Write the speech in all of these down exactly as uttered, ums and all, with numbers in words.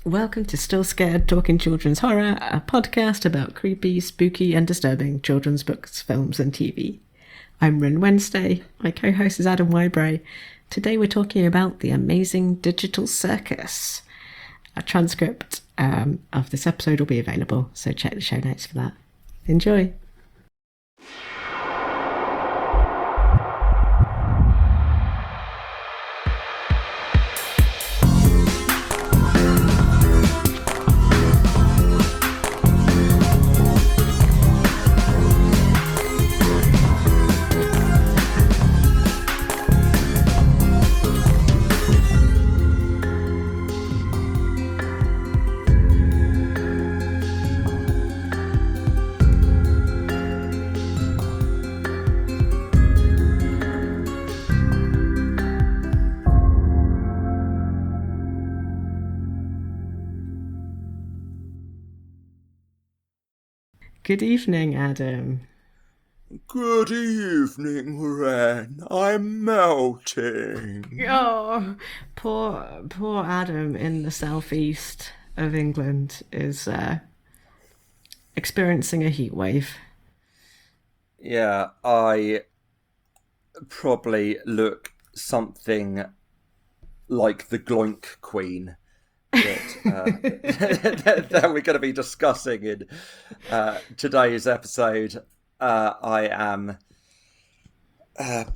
Welcome to Still Scared Talking Children's Horror, a podcast about creepy, spooky and disturbing children's books, films and T V. I'm Rin Wednesday, my co-host is Adam Wybray. Today we're talking about The Amazing Digital Circus. A transcript um, of this episode will be available, so check the show notes for that. Enjoy! Good evening, Adam. Good evening, Ren. I'm melting. Oh, poor, poor Adam in the southeast of England is uh, experiencing a heat wave. Yeah, I probably look something like the Gloink Queen that, uh, that we're going to be discussing in uh, today's episode. Uh, I am uh,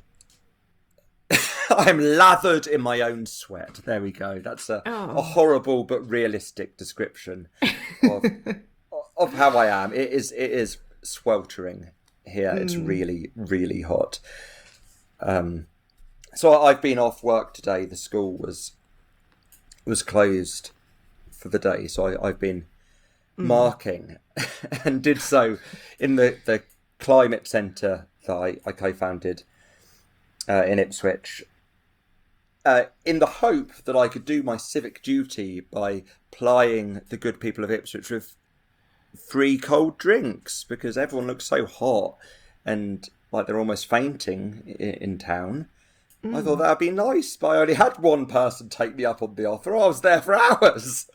I'm lathered in my own sweat. There we go. That's a, oh. a horrible but realistic description of of how I am. It is it is sweltering here. Mm. It's really really hot. Um, so I've been off work today. The school was. was closed for the day, so I, I've been mm. marking and did so in the, the climate centre that I, I co-founded uh, in Ipswich uh, in the hope that I could do my civic duty by plying the good people of Ipswich with free cold drinks, because everyone looks so hot and like they're almost fainting in, in town. Mm. I thought that would be nice, but I only had one person take me up on the offer. I was there for hours.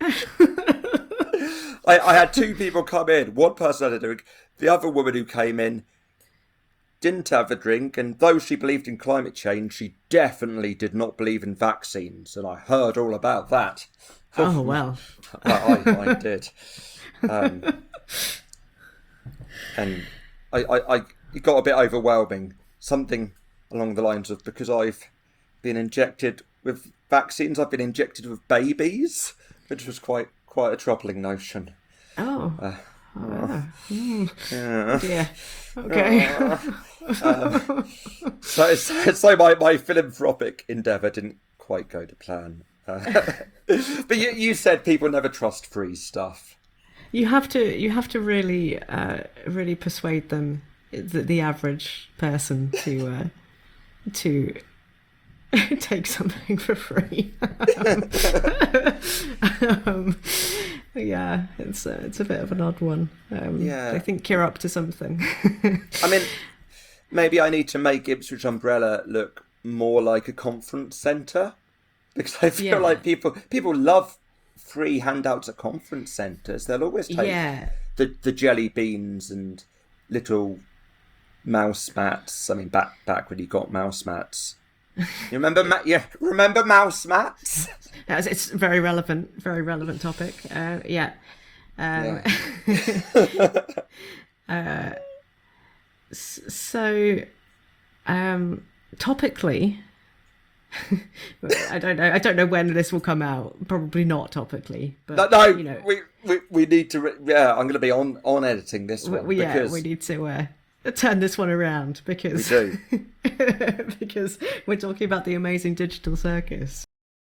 I, I had two people come in. One person had a drink. The other woman who came in didn't have a drink, and though she believed in climate change, she definitely did not believe in vaccines, and I heard all about that. Oh, well. I, I, I did. Um, and I, I, I, it got a bit overwhelming. Something along the lines of, because I've been injected with vaccines, I've been injected with babies, which was quite quite a troubling notion. Oh. Uh, oh. Mm. Yeah. Yeah. Okay. Uh, um, so, so, so my, my philanthropic endeavour didn't quite go to plan. Uh, but you, you said people never trust free stuff. You have to. You have to really, uh, really persuade them, the, the average person, to. Uh, to take something for free. um, um, yeah, it's a, it's a bit of an odd one. Um, yeah. I think you're up to something. I mean, maybe I need to make Ipswich Umbrella look more like a conference centre, because I feel yeah. like people people love free handouts at conference centres. They'll always take yeah. the, the jelly beans and little mouse mats. I mean, back back when you got mouse mats. You remember? Ma- yeah, remember mouse mats? It's a very relevant, very relevant topic. Uh, yeah. Um, yeah. uh, so, um, topically, I don't know. I don't know when this will come out. Probably not topically, but no, no you know, we, we we need to. Re- yeah, I'm going to be on on editing this one. We, because... Yeah, we need to. Uh, turn this one around because we do. because we're talking about The Amazing Digital Circus.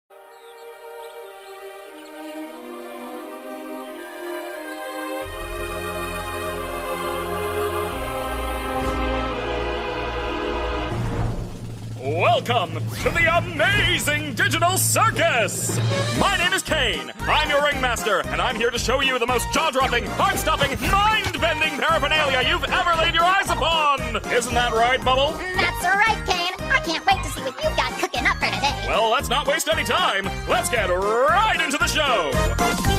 Welcome to The Amazing Digital Circus! My name is Kane. I'm your ringmaster, and I'm here to show you the most jaw-dropping, heart-stopping, mind-bending paraphernalia you've ever laid your eyes upon! Isn't that right, Bubble? That's right, Kane. I can't wait to see what you've got cooking up for today. Well, let's not waste any time. Let's get right into the show!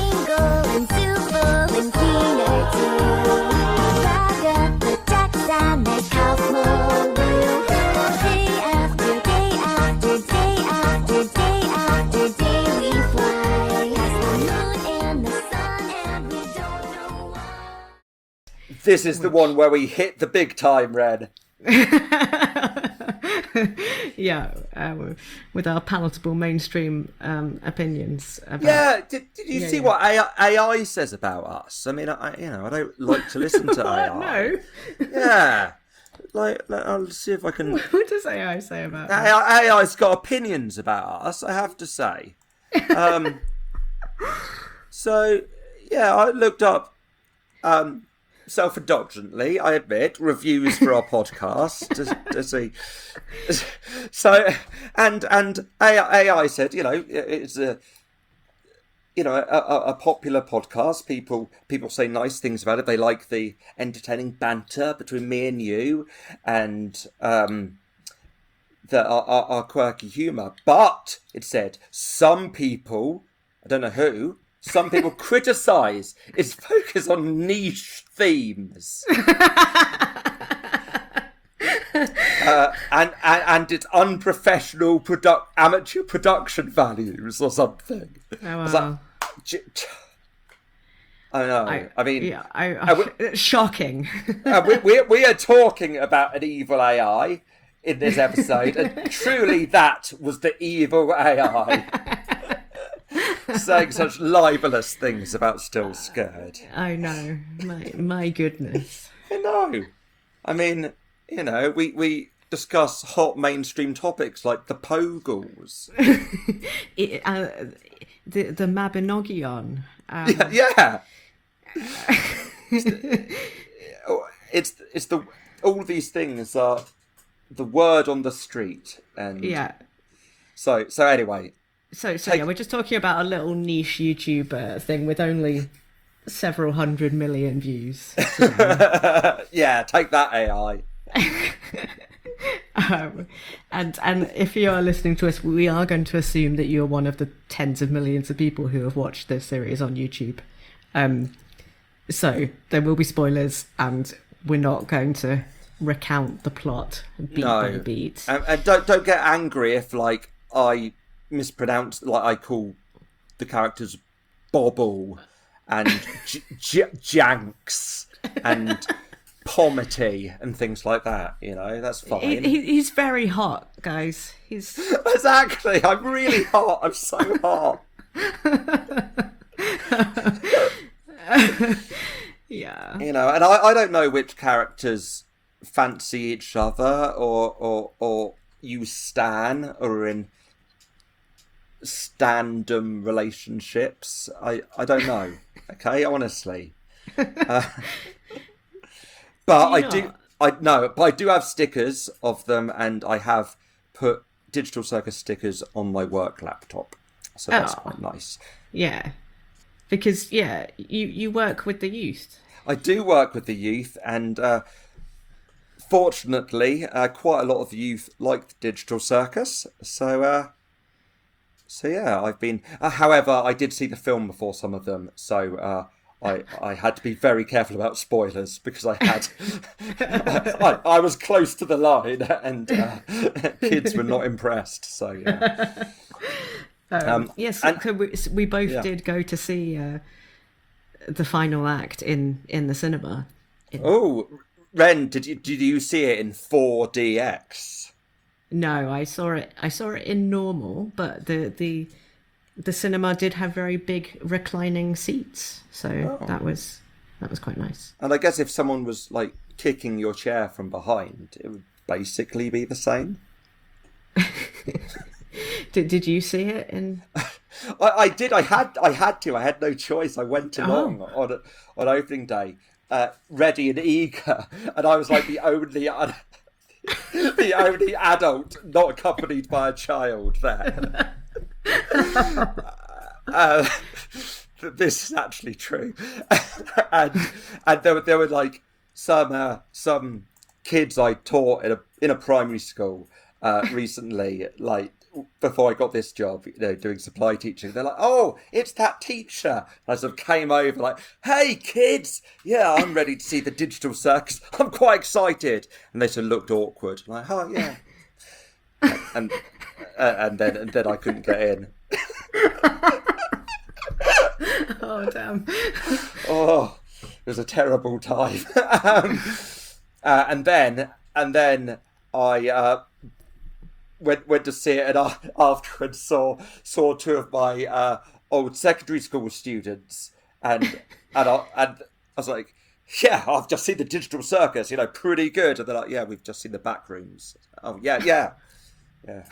This is the one where we hit the big time, Ren. Yeah, um, with our palatable mainstream um, opinions. About... Yeah, did, did you yeah, see yeah. what A I, A I says about us? I mean, I, you know, I don't like to listen to A I. No. Yeah, like I'll see if I can. What does A I say about A us? I, A I's got opinions about us, I have to say. Um, so yeah, I looked up. Um, Self-indulgently, I admit, reviews for our podcast to, to see. So, and and A I said, you know, it's a, you know, a, a popular podcast. People people say nice things about it. They like the entertaining banter between me and you, and um, the our, our, our quirky humour. But it said some people, I don't know who. Some people criticise its focus on niche themes uh, and, and and its unprofessional produ- amateur production values or something. Oh, wow. It's like, j- j- I know. I, I mean, yeah, I, uh, we, it's shocking. uh, we, we we are talking about an evil A I in this episode, and truly, that was the evil A I. Saying such libelous things about Still Scared. I know. My my goodness. I know. I mean, you know, we, we discuss hot mainstream topics like the Pogles. It, uh, the the Mabinogion. Um, Yeah. yeah. it's, the, it's it's the all these things are the word on the street, and yeah. So so anyway. So, so Take- yeah, we're just talking about a little niche YouTuber thing with only several hundred million views. Yeah, take that A I. um, and and if you are listening to us, we are going to assume that you're one of the tens of millions of people who have watched this series on YouTube. Um, so there will be spoilers, and we're not going to recount the plot beat No. by beat. And, and don't don't get angry if like I mispronounce, like I call the characters Bobble and J- J- Janks and Pomity and things like that. You know, that's fine. He, he, he's very hot, guys. He's Exactly. I'm really hot. I'm so hot. yeah. You know, and I, I don't know which characters fancy each other or or or use stan or are in standum relationships. I, I don't know. Okay, honestly. Uh, but Do you I do I no, but I do have stickers of them, and I have put Digital Circus stickers on my work laptop. So that's Oh. quite nice. Yeah. Because yeah, you, you work with the youth. I do work with the youth, and uh, fortunately, uh, quite a lot of the youth like the Digital Circus. So, uh, so yeah, I've been. Uh, however, I did see the film before some of them, so uh, I I had to be very careful about spoilers because I had I, I was close to the line, and uh, kids were not impressed. So yeah. Um, Um, yes, and- so we, we both yeah. did go to see uh, the final act in, in the cinema. In... Oh, Ren, did you did you see it in four D X? No, I saw it. I saw it in normal, but the the the cinema did have very big reclining seats, so Oh. that was that was quite nice. And I guess if someone was like kicking your chair from behind, it would basically be the same. Did Did you see it in? I, I did. I had. I had to. I had no choice. I went along Oh. on on opening day, uh, ready and eager, and I was like the only un- the only adult not accompanied by a child there. uh, this is actually true, and and there were there were like some uh, some kids I taught in a in a primary school uh, recently, like. Before I got this job, you know, doing supply teaching, they're like, "Oh, it's that teacher." And I sort of came over like, "Hey, kids, yeah, I'm ready to see the Digital Circus. I'm quite excited." And they sort of looked awkward, like, "Oh, yeah," and uh, and then and then I couldn't get in. Oh damn! Oh, was a terrible time. um, uh, and then and then I uh, went went to see it, and I, afterwards saw saw two of my uh, old secondary school students, and and I, and I was like, yeah, I've just seen the Digital Circus, you know, pretty good. And they're like, yeah, we've just seen the back rooms. Oh yeah, yeah, yeah.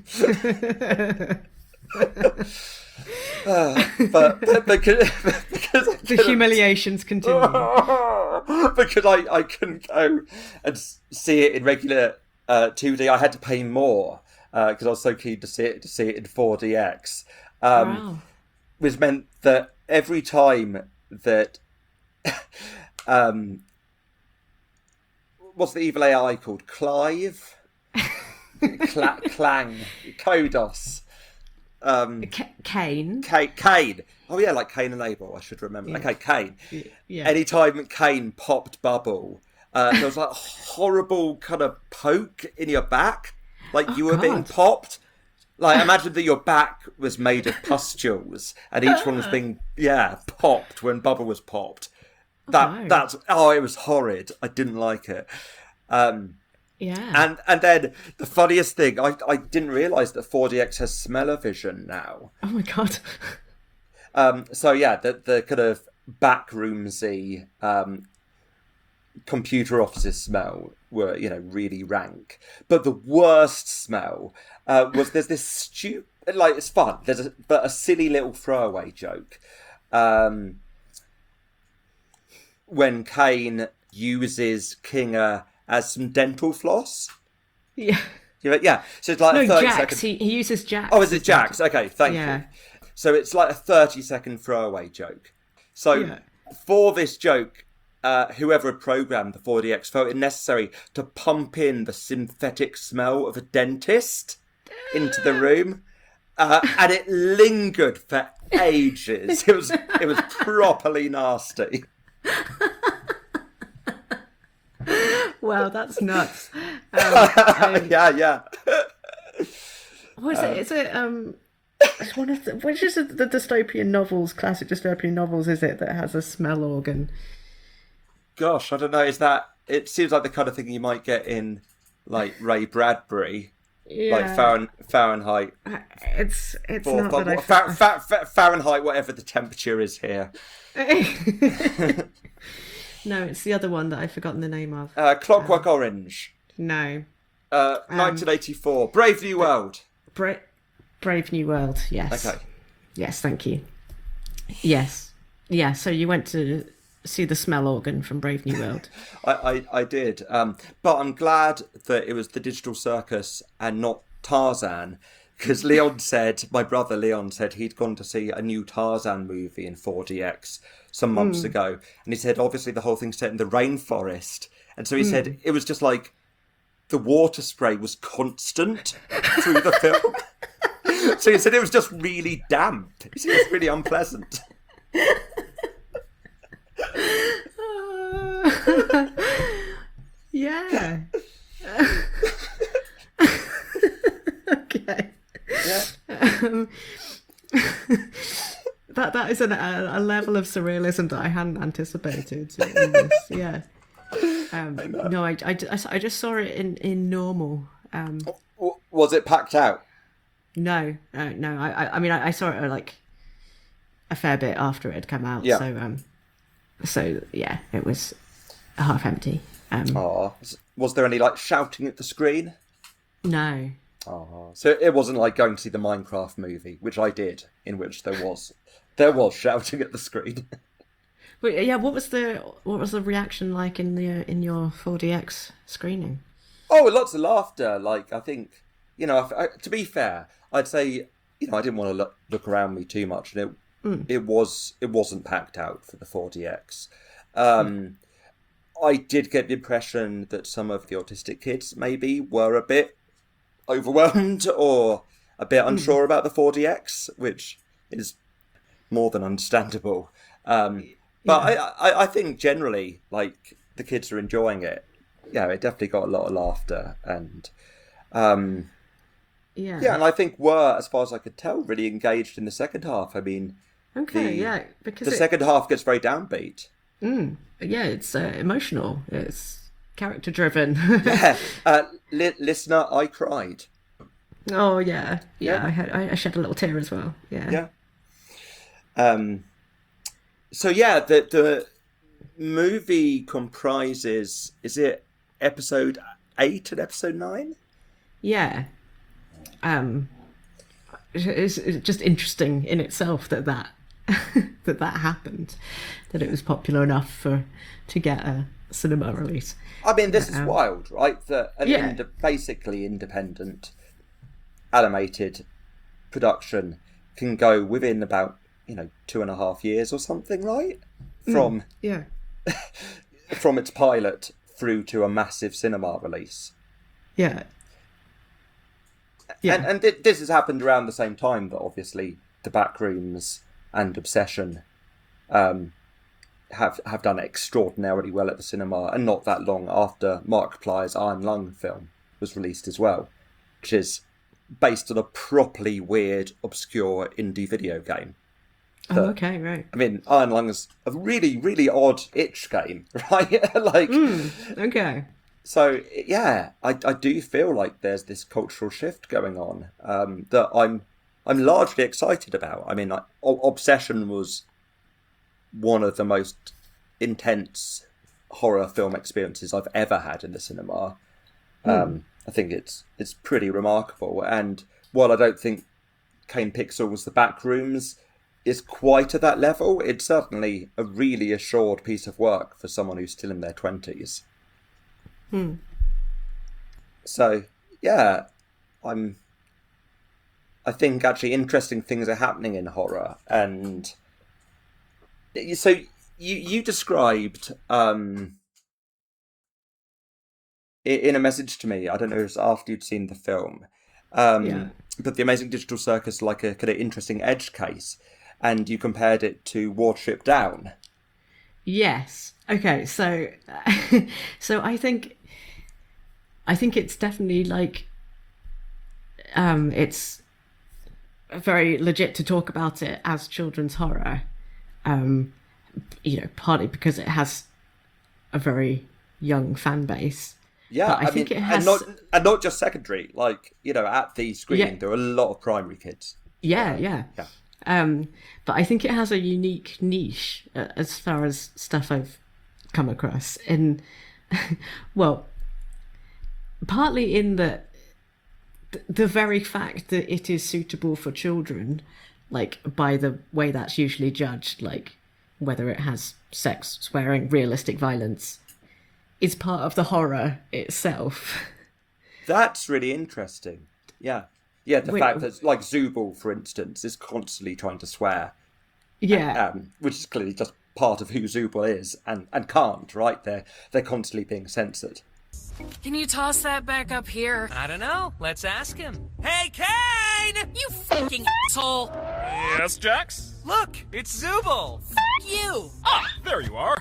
uh, but, but because, because the humiliations continue. Because I, I couldn't go and see it in regular uh, two D, I had to pay more because uh, I was so keen to see it to see it in four D X. Um, Wow. Which meant that every time that um, what's the evil A I called? Clive, Cla- Clang, Kodos. Um, C- Kane. Kane, Kane. Oh yeah, like Cain and Abel. I should remember. Yeah. Okay, Kane. Yeah. Anytime Kane popped bubble, uh, there was like a horrible kind of poke in your back, like Oh, you were being God. popped. Like imagine that your back was made of pustules, and each one was being yeah popped when bubble was popped. That no. that's oh, it was horrid. I didn't like it. Um, Yeah. and and then the funniest thing, I I didn't realise that four D X has smell-o-vision now. Oh my God. Um, so yeah, the the kind of backroomsy um, computer offices smell were, you know, really rank. But the worst smell uh, was there's this stupid, like it's fun. There's a, but a silly little throwaway joke um, when Kane uses Kinger as some dental floss. Yeah. You know, yeah, so it's like No, a thirty Jax. second. He, he uses Jax. Oh, is it Jax? Okay, thank Yeah. you. So it's like a thirty second throwaway joke. So Yeah. for this joke, uh, whoever had programmed the four D X felt it necessary to pump in the synthetic smell of a dentist into the room. Uh, and it lingered for ages. It was it was properly nasty. Wow, that's nuts. Um, um, yeah, yeah. what is it? Is it um? It's one of the, which is the dystopian novels, classic dystopian novels, is it that has a smell organ? Gosh, I don't know. Is that? It seems like the kind of thing you might get in like Ray Bradbury. Yeah. Like Fahren, Fahrenheit, It's it's four, not five, that I. Fa- Fa- Fa- Fahrenheit, whatever the temperature is here. No, it's the other one that I've forgotten the name of. Uh, Clockwork Orange, No, uh, nineteen eighty-four, Brave New World. Bra- Brave New World. Yes. Okay, Yes, thank you. Yes, yeah. So you went to see the smell organ from Brave New World. I, I, I did, um, but I'm glad that it was the Digital Circus and not Tarzan, because Leon said, my brother Leon said he'd gone to see a new Tarzan movie in four D X some months ago, and he said obviously the whole thing's set in the rainforest, and so he said it was just like the water spray was constant through the film. So he said it was just really damp. He said it was really unpleasant. Yeah. Okay. Yeah. Um, that that is an, a, a level of surrealism that I hadn't anticipated. In this. Yeah. Um, no, I, I, I just saw it in in normal. Um, W- Was it packed out? no, uh, no. I, I I mean, I, I saw it uh, like a fair bit after it had come out. Yeah. So um, so yeah, it was half empty. Um, Oh, was there any like shouting at the screen? no. Oh, so it wasn't like going to see the Minecraft movie, which I did, in which there was there was shouting at the screen. But yeah, what was the what was the reaction like in the in your four D X screening? Oh, lots of laughter. Like I think, you know, if, I, to be fair, I'd say, you know, I didn't want to look, look around me too much, and it mm. it was it wasn't packed out for the four D X. Um, mm. I did get the impression that some of the autistic kids maybe were a bit overwhelmed or a bit unsure mm. about the four D X, which is more than understandable. Um, but yeah. I, I, I think generally, like, the kids are enjoying it. Yeah, it definitely got a lot of laughter, and um, yeah, yeah, and I think were, as far as I could tell, really engaged in the second half. I mean, okay, the, yeah, because the it... second half gets very downbeat. Yeah, it's uh, emotional. It's character driven. Yeah, uh, li- listener, I cried. Oh yeah, yeah. Yeah. I had I, I shed a little tear as well. Yeah. Yeah. Um. So yeah, the the movie comprises, is it episode eight and episode nine? Yeah. Um, it's, it's just interesting in itself that that that that happened, that it was popular enough for to get a cinema release. I mean, this is Um, wild, right? That an yeah. ind- basically independent animated production can go within about, you know, two and a half years or something, right? From Yeah. from its pilot through to a massive cinema release. Yeah. Yeah. And, and th- this has happened around the same time that obviously The Backrooms and Obsession um, have have done extraordinarily well at the cinema, and not that long after Markiplier's Iron Lung film was released as well, which is based on a properly weird, obscure indie video game. oh, okay, right. I mean, Iron Lung is a really, really odd itch game, right? like, Okay. so yeah, I, I do feel like there's this cultural shift going on um, that I'm I'm largely excited about. I mean, like, O- Obsession was one of the most intense horror film experiences I've ever had in the cinema. Um, I think it's it's pretty remarkable. And while I don't think Kane Pixel's The Backrooms is quite at that level, it's certainly a really assured piece of work for someone who's still in their twenties. So, yeah, I'm... I think actually interesting things are happening in horror. And so you you described... Um, in a message to me, I don't know if it was after you'd seen the film, um, Yeah. but The Amazing Digital Circus like a kind of interesting edge case, and you compared it to Watership Down. Yes. Okay. So, so I think, I think it's definitely like, um, it's very legit to talk about it as children's horror. Um, you know, partly because it has a very young fan base. Yeah, But I I, think mean, it has- and not and not just secondary. Like, you know, at the screening, Yeah. there are a lot of primary kids. Yeah, yeah. Yeah. Um, but I think it has a unique niche uh, as far as stuff I've come across. In, well, partly in the th- the very fact that it is suitable for children, like by the way that's usually judged, like whether it has sex, swearing, realistic violence, is part of the horror itself. That's really interesting. Yeah. Yeah, the Wait, fact that, like, Zubul, for instance, is constantly trying to swear, Yeah. um, which is clearly just part of who Zubul is, and, and can't, right? They're, they're constantly being censored. Can you toss that back up here? I don't know. Let's ask him. Hey, Kane! You fucking asshole! Yes, Jax? Look, it's Zubul. You! Ah, there you are.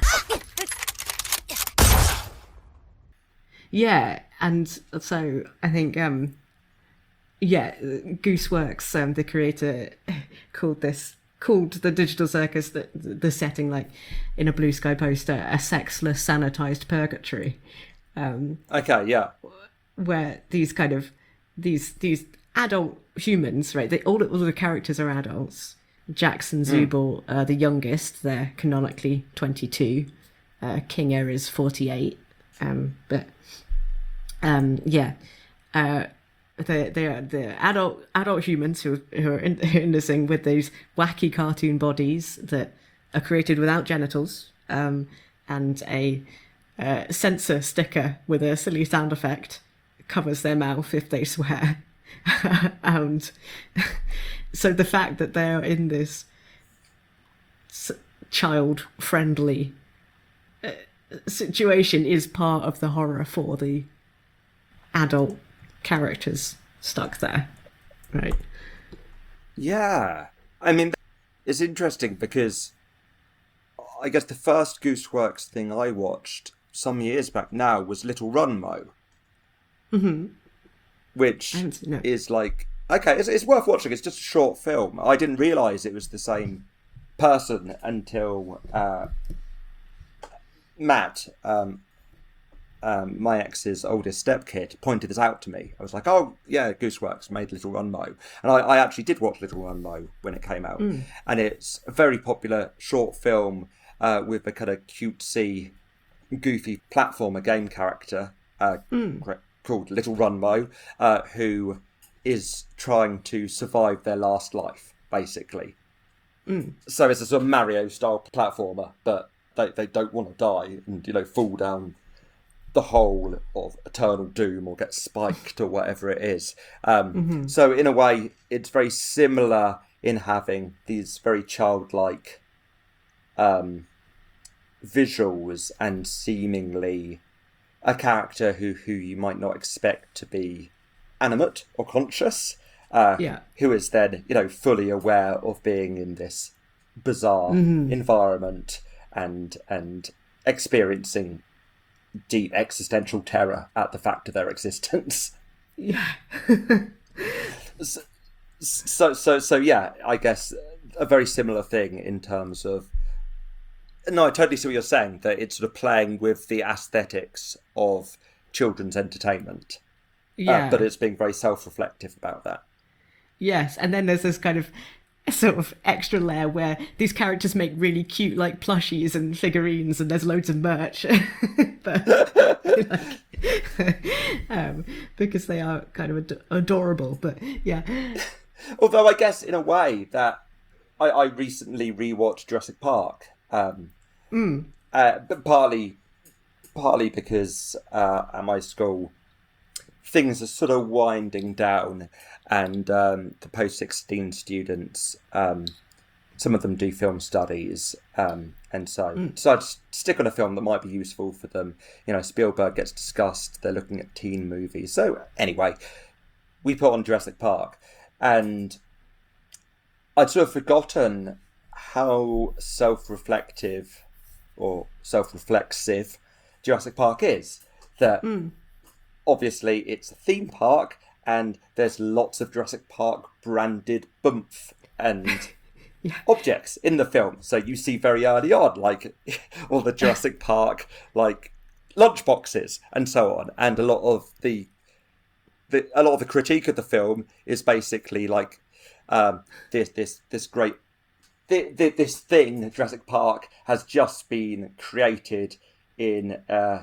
Yeah, and so I think, um, yeah, Gooseworks, um, the creator, called this called the Digital Circus the the setting, like in a Blue Sky poster, a sexless, sanitized purgatory, Okay, yeah. where these kind of these these adult humans, right? They all, all the characters are adults. Jackson Zubul are the youngest; they're canonically twenty-two. Uh, Kinga is forty-eight, um, but um, yeah, uh, they they are the adult adult humans who who are in, in this thing with these wacky cartoon bodies that are created without genitals, um, and a uh, censor sticker with a silly sound effect covers their mouth if they swear. And so the fact that they're in this s- child-friendly uh, situation is part of the horror for the adult characters stuck there, right? Yeah. I mean, it's interesting because I guess the first Gooseworks thing I watched some years back now was Little Run Mo. Mm-hmm. Which And, no. is like, okay, it's, it's worth watching. It's just a short film. I didn't realise it was the same person until uh, Matt, um, um, my ex's oldest stepkid, pointed this out to me. I was like, oh, yeah, Gooseworks made Little Run Mo. And I, I actually did watch Little Run Mo when it came out. Mm. And it's a very popular short film uh, with a kind of cutesy, goofy platformer game character uh, mm. called Little Run Mo, uh, who is trying to survive their last life, basically. Mm. So it's a sort of Mario-style platformer, but they, they don't want to die and, you know, fall down the hole of eternal doom or get spiked or whatever it is. Um, mm-hmm. So in a way, it's very similar in having these very childlike um, visuals and seemingly a character who, who you might not expect to be animate or conscious, uh, yeah. who is then, you know, fully aware of being in this bizarre mm-hmm. environment and and experiencing deep existential terror at the fact of their existence. Yeah. so, so, so, so, yeah, I guess a very similar thing in terms of. No, I totally see what you're saying, that it's sort of playing with the aesthetics of children's entertainment. Yeah. Uh, but it's being very self-reflective about that. Yes, and then there's this kind of sort of extra layer where these characters make really cute, like, plushies and figurines, and there's loads of merch. but, like, um, because they are kind of ad- adorable, but yeah. Although I guess, in a way, that I, I recently rewatched Jurassic Park. Um, mm. uh, but partly, partly because uh, at my school, things are sort of winding down, and um, the post sixteen students, um, some of them do film studies, um, and so mm. decided to stick on a film that might be useful for them. You know, Spielberg gets discussed, they're looking at teen movies. So anyway, we put on Jurassic Park, and I'd sort of forgotten how self-reflective or self-reflexive Jurassic Park is. That mm. obviously it's a theme park and there's lots of Jurassic Park branded boomph and yeah. objects in the film. So you see very early on, like, all the Jurassic Park, like, lunchboxes and so on. And a lot of the, the a lot of the critique of the film is basically like um, this this this great this thing, Jurassic Park, has just been created in, uh,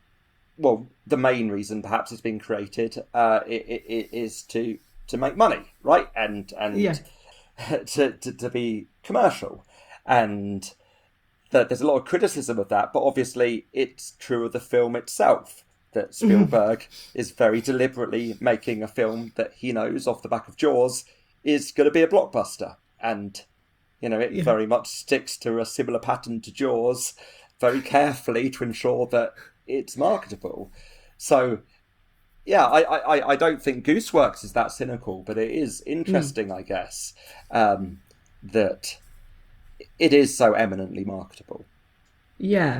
well, the main reason perhaps it's been created uh, it, it is to to make money, right? And and yeah. to, to to be commercial. And that there's a lot of criticism of that, but obviously it's true of the film itself, that Spielberg mm-hmm. is very deliberately making a film that he knows off the back of Jaws is going to be a blockbuster. And you know, it yeah. very much sticks to a similar pattern to Jaws very carefully to ensure that it's marketable. So, yeah, I, I, I don't think Gooseworks is that cynical, but it is interesting, mm. I guess, um, that it is so eminently marketable. Yeah.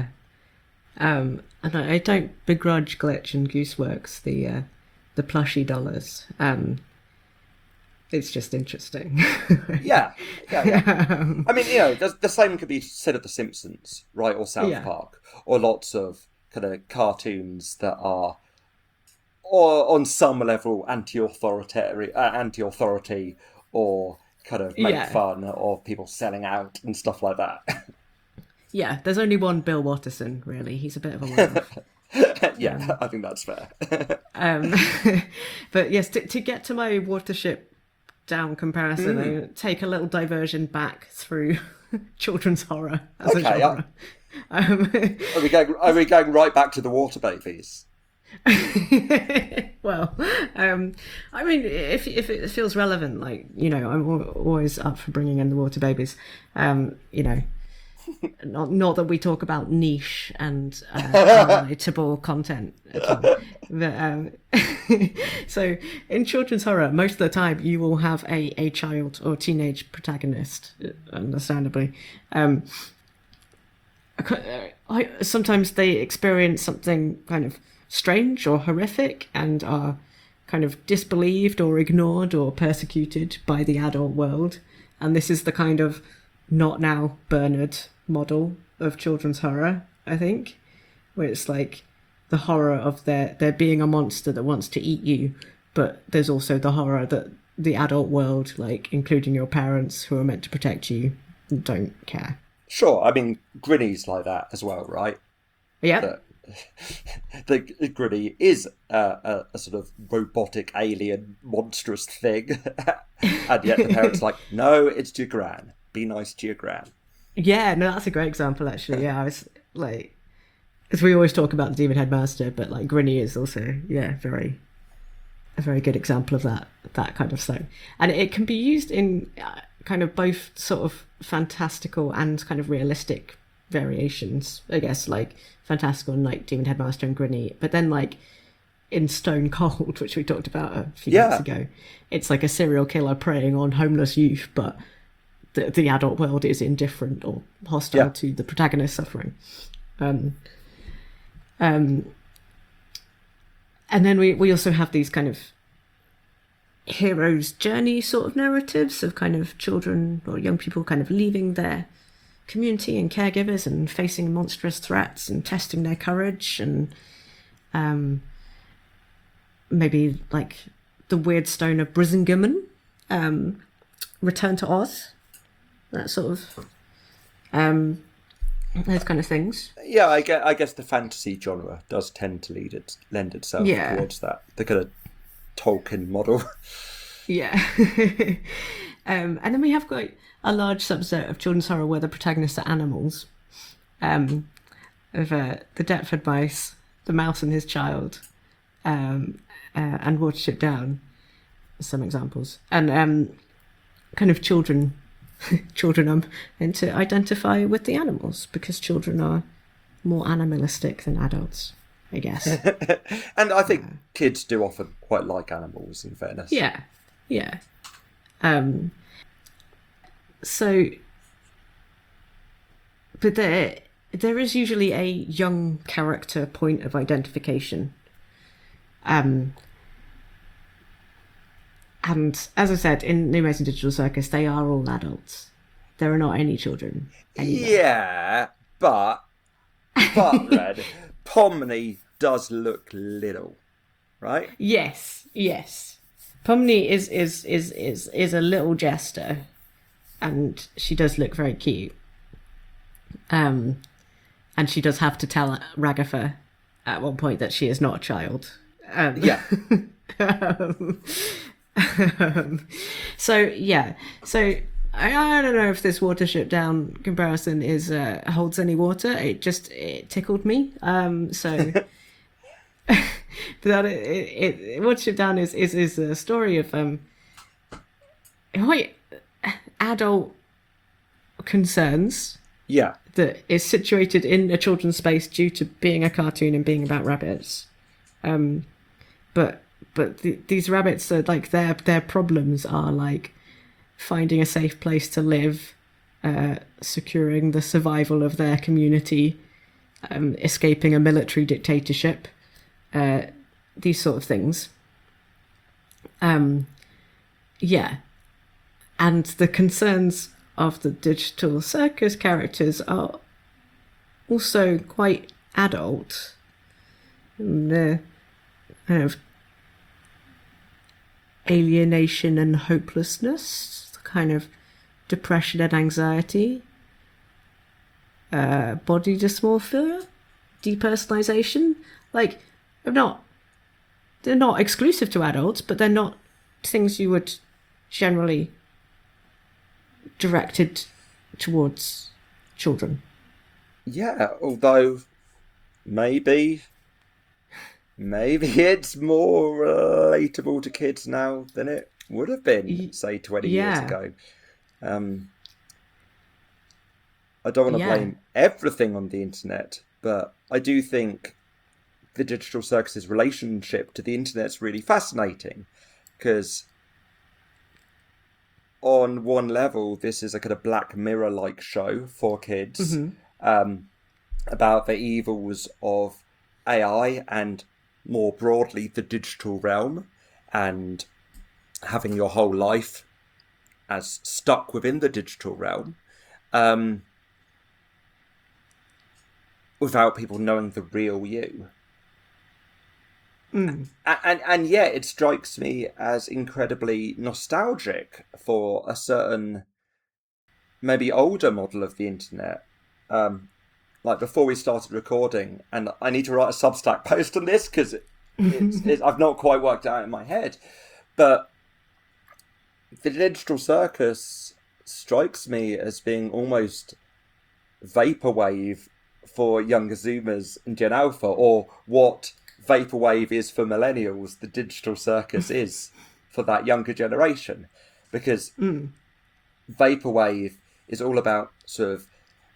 Um, and I, I don't begrudge Glitch and Gooseworks, the, uh, the plushy dollars. Um It's just interesting. yeah, yeah, yeah. Um, I mean, you know, the, the same could be said of The Simpsons, right, or South yeah. Park, or lots of kind of cartoons that are, or on some level, anti-authoritarian, uh, anti-authority, or kind of make yeah. fun of people selling out and stuff like that. Yeah, there's only one Bill Watterson, really. He's a bit of a laugh. yeah, um, I think that's fair. um, but yes, to, to get to my Watership Down comparison, mm. I take a little diversion back through children's horror as okay, a genre. Um, are we going? Are we going right back to the Water Babies? Well, um, I mean, if if it feels relevant, like, you know, I'm always up for bringing in the Water Babies. Um, you know, not not that we talk about niche and uh, relatable content at all. But, um, so in children's horror, most of the time you will have a, a child or teenage protagonist, understandably. Um, I, sometimes they experience something kind of strange or horrific and are kind of disbelieved or ignored or persecuted by the adult world. And this is the kind of not now Bernard model of children's horror. I think, where it's like the horror of there there being a monster that wants to eat you, but there's also the horror that the adult world, like including your parents who are meant to protect you, don't care. Sure, I mean, Grinny's like that as well, right? Yeah. The, the Grinny is a, a, a sort of robotic, alien, monstrous thing, and yet the parents are like, no, it's your gran. Be nice to your gran. Yeah, no, that's a great example, actually. Yeah, I was like, as we always talk about the Demon Headmaster, but like Grinny is also, yeah, very, a very good example of that, that kind of thing. And it can be used in uh, kind of both sort of fantastical and kind of realistic variations, I guess, like fantastical and like Demon Headmaster and Grinny. But then like in Stone Cold, which we talked about a few yeah. minutes ago, it's like a serial killer preying on homeless youth, but the, the adult world is indifferent or hostile yeah. to the protagonist suffering. Um, um, and then we, we also have these kind of hero's journey sort of narratives of kind of children or young people kind of leaving their community and caregivers and facing monstrous threats and testing their courage, and um, maybe like the weird stone of Brisingamen, um, Return to Oz, that sort of um, those kind of things. Yeah, I guess, I guess the fantasy genre does tend to lead it, lend itself yeah. towards that, the kind of Tolkien model. Yeah. um, and then we have got a large subset of children's horror where the protagonists are animals. Um, of uh, The Deptford Mice, The Mouse and His Child, um, uh, and Watership Down, some examples. And um, kind of children, children are meant to identify with the animals because children are more animalistic than adults, I guess. And I think uh, kids do often quite like animals, in fairness. Yeah, yeah. Um, so, but there, there is usually a young character point of identification. Um, and as I said, in The Amazing Digital Circus, they are all adults. There are not any children anymore. Yeah, but, but, Red, Pomni does look little, right? Yes, yes. Pomni is, is, is, is, is a little jester, and she does look very cute. Um, and she does have to tell Ragatha at one point that she is not a child. Um, yeah. um, um, so, yeah. So, I, I don't know if this Watership Down comparison is uh, holds any water. It just it tickled me. Um, so... but that it, it, it Watership Down is, is is a story of um quite adult concerns. Yeah, that is situated in a children's space due to being a cartoon and being about rabbits. Um, but but the, these rabbits are like their their problems are like finding a safe place to live, uh, securing the survival of their community, um, escaping a military dictatorship. Uh, these sort of things. Um, yeah. And the concerns of the Digital Circus characters are also quite adult. The kind of alienation and hopelessness, the kind of depression and anxiety, uh, body dysmorphia, depersonalization. Like, they're not, they're not exclusive to adults, but they're not things you would generally directed towards children. Yeah, although maybe, maybe it's more relatable to kids now than it would have been, say, twenty yeah. years ago. Um, I don't want to yeah. blame everything on the internet, but I do think the Digital Circus's relationship to the internet's really fascinating, because on one level, this is a kind of Black Mirror-like show for kids mm-hmm. um, about the evils of A I and, more broadly, the digital realm, and having your whole life as stuck within the digital realm. Um, without people knowing the real you. Mm. And, and and yet it strikes me as incredibly nostalgic for a certain, maybe older model of the internet. Um, like before we started recording, and I need to write a Substack post on this because it, it's, it's, I've not quite worked it out in my head. But the digital circus strikes me as being almost vaporwave for younger Zoomers and Gen Alpha, or what vaporwave is for millennials, the digital circus is for that younger generation. Because mm. vaporwave is all about sort of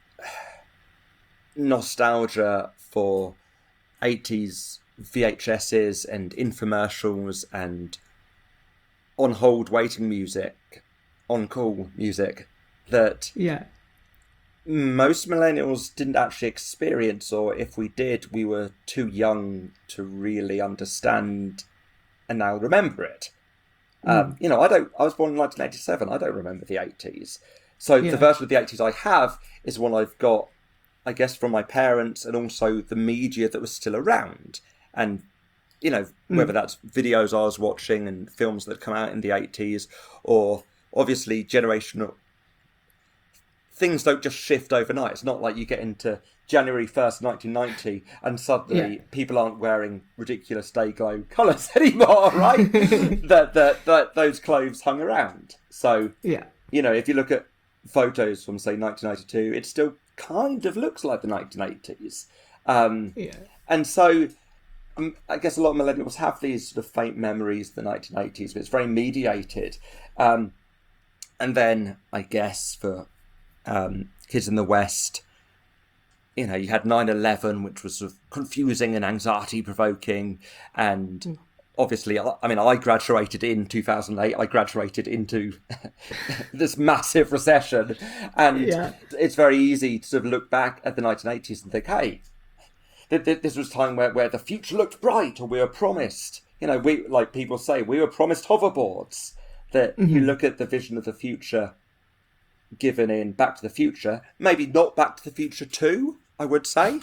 nostalgia for eighties V H S's and infomercials and on hold waiting music, on call music that yeah. most millennials didn't actually experience, or if we did, we were too young to really understand and now remember it. Mm. Um, you know, I don't. I was born in nineteen eighty-seven. I don't remember the eighties. So yeah. the version of the eighties I have is one I've got, I guess, from my parents, and also the media that was still around. And, you know, mm. whether that's videos I was watching and films that come out in the eighties, or obviously generational. Things don't just shift overnight. It's not like you get into January first, nineteen ninety, and suddenly yeah. people aren't wearing ridiculous day glow colours anymore, right? that, that that those clothes hung around. So, yeah. you know, if you look at photos from, say, nineteen ninety-two, it still kind of looks like the nineteen eighties. Um, yeah. And so, um, I guess a lot of millennials have these sort of faint memories of the nineteen eighties, but it's very mediated. Um, and then, I guess, for Um, kids in the West, you know, you had nine eleven, which was sort of confusing and anxiety provoking, and mm. obviously, I mean, I graduated in two thousand eight. I graduated into this massive recession, and yeah. it's very easy to sort of look back at the nineteen eighties and think, hey, th- th- this was a time where, where the future looked bright, or we were promised, you know, we like people say, we were promised hoverboards. That mm-hmm. you look at the vision of the future given in Back to the Future, maybe not Back to the Future two, I would say.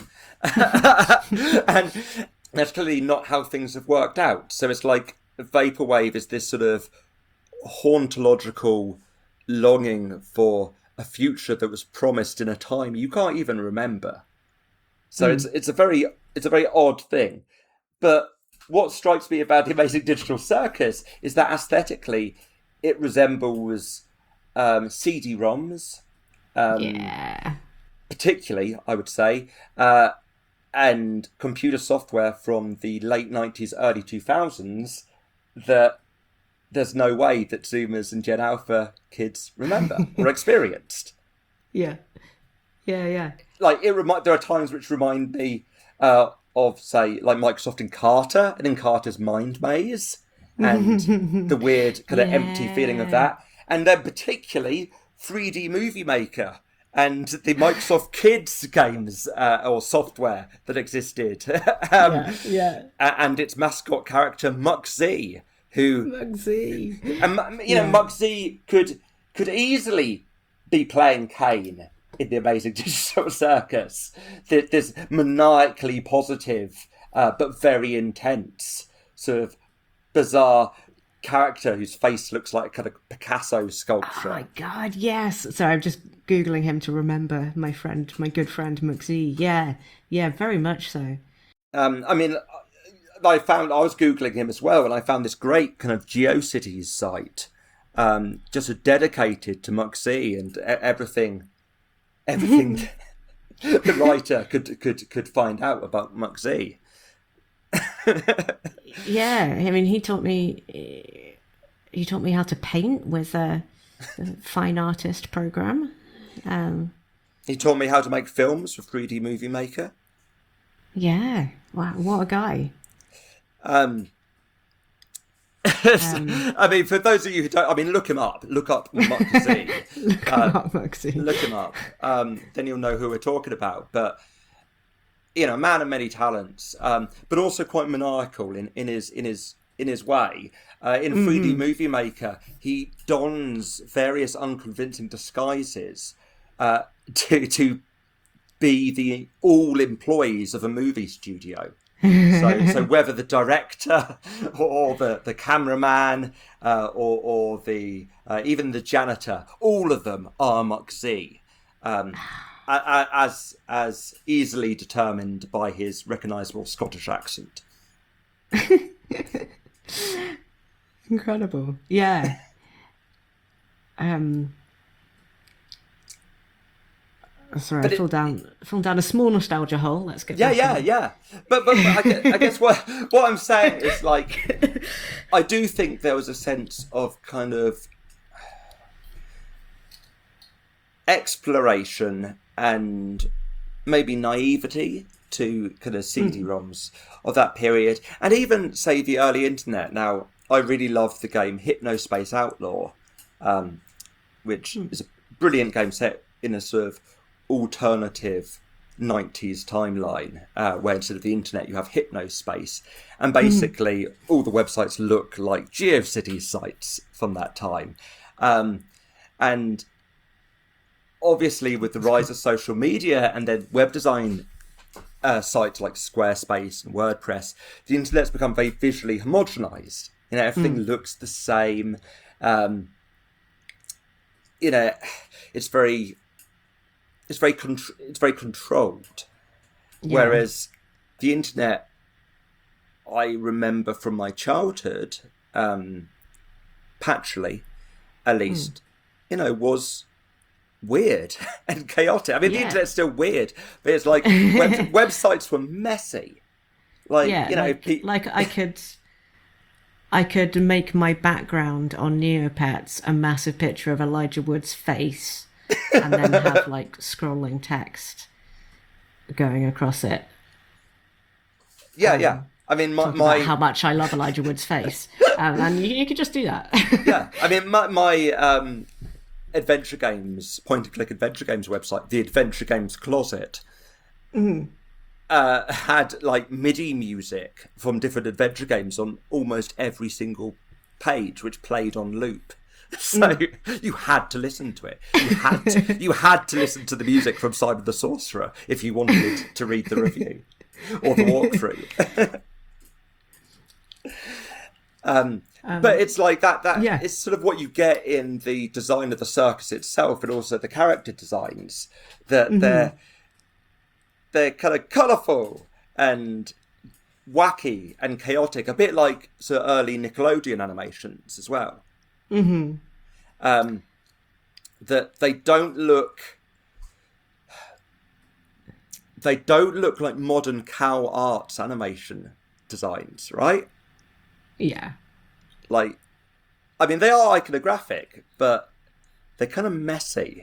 And that's clearly not how things have worked out. So it's like vaporwave is this sort of hauntological longing for a future that was promised in a time you can't even remember. So mm. it's it's a very it's a very odd thing. But what strikes me about the Amazing Digital Circus is that aesthetically it resembles Um, C D ROMs, um, yeah. particularly, I would say, uh, and computer software from the late nineties, early two thousands that there's no way that Zoomers and Gen Alpha kids remember or experienced. Yeah, yeah, yeah. Like it remind there are times which remind me uh, of, say, like Microsoft Encarta and Encarta's Mind Maze, and the weird kind of yeah. empty feeling of that. And then particularly three D Movie Maker and the Microsoft Kids games uh, or software that existed. um, yeah, yeah. And its mascot character, Muck-Z, who... Muck-Z. And, you know, yeah. Muck-Z could, could easily be playing Kane in the Amazing Digital Circus. This maniacally positive, uh, but very intense, sort of bizarre character whose face looks like a kind of Picasso sculpture. Oh my god, yes. So I'm just Googling him to remember my friend, my good friend Muck-Z. Yeah, yeah, very much so. Um, I mean, I found, I was Googling him as well, and I found this great kind of GeoCities site, um, just dedicated to Muck-Z and everything, everything the writer could, could, could find out about Muck-Z. Yeah, I mean, he taught me he taught me how to paint with a, a fine artist program. Um, he taught me how to make films with three D Movie Maker. Yeah, wow, what a guy. Um, um, I mean, for those of you who don't, I mean, look him up. Look up Muck-Z. look uh, him up, Muck-Z. Look him up. Um, then you'll know who we're talking about. But you know, man of many talents, um, but also quite maniacal in, in his in his in his way. Uh, in three D mm-hmm. Movie Maker, he dons various unconvincing disguises uh, to to be the all employees of a movie studio. so, so whether the director or the, the cameraman uh, or, or the uh, even the janitor, all of them are Muck-Z, um, as as easily determined by his recognisable Scottish accent. Incredible, yeah. Um, sorry, But I it- fall down, fall down a small nostalgia hole. Let's get Yeah, back yeah, on. yeah. But but, but I, guess, I guess what what I'm saying is, like, I do think there was a sense of kind of exploration and maybe naivety to kind of C D ROMs of that period, and even say the early internet. Now, I really loved the game Hypnospace Outlaw, um, which is a brilliant game set in a sort of alternative nineties timeline, uh, where instead of the internet you have Hypnospace, and basically all the websites look like GeoCities sites from that time, um, and obviously with the rise of social media and then web design uh, sites like Squarespace and WordPress, the internet's become very visually homogenized. You know, everything looks the same. Um, you know, it's very, it's very, contr- it's very controlled. Yeah. Whereas the internet, I remember from my childhood, um, patchily, at least, you know, was weird and chaotic. I mean, the Yeah. internet's still weird, but it's like web- websites were messy. Like, Yeah, you know, like, pe- like I could, I could make my background on Neopets a massive picture of Elijah Wood's face, and then have like scrolling text going across it. yeah, yeah. I mean, my, Talking my about how much I love Elijah Wood's face, um, and you, you could just do that. yeah. I mean, my, my um, adventure games, point-and-click adventure games website, the Adventure Games Closet, uh, had like MIDI music from different adventure games on almost every single page, which played on loop. So you had to listen to it. You had to, you had to listen to the music from Simon the Sorcerer if you wanted to read the review or the walkthrough. um, but it's like that. That yeah. it's sort of what you get in the design of the circus itself, and also the character designs. That they're they're kind of colourful and wacky and chaotic, a bit like sort of early Nickelodeon animations as well. Mm-hmm. Um, that they don't look, they don't look like modern Cal Arts animation designs, right? Yeah. Like, I mean, they are iconographic, but they're kind of messy.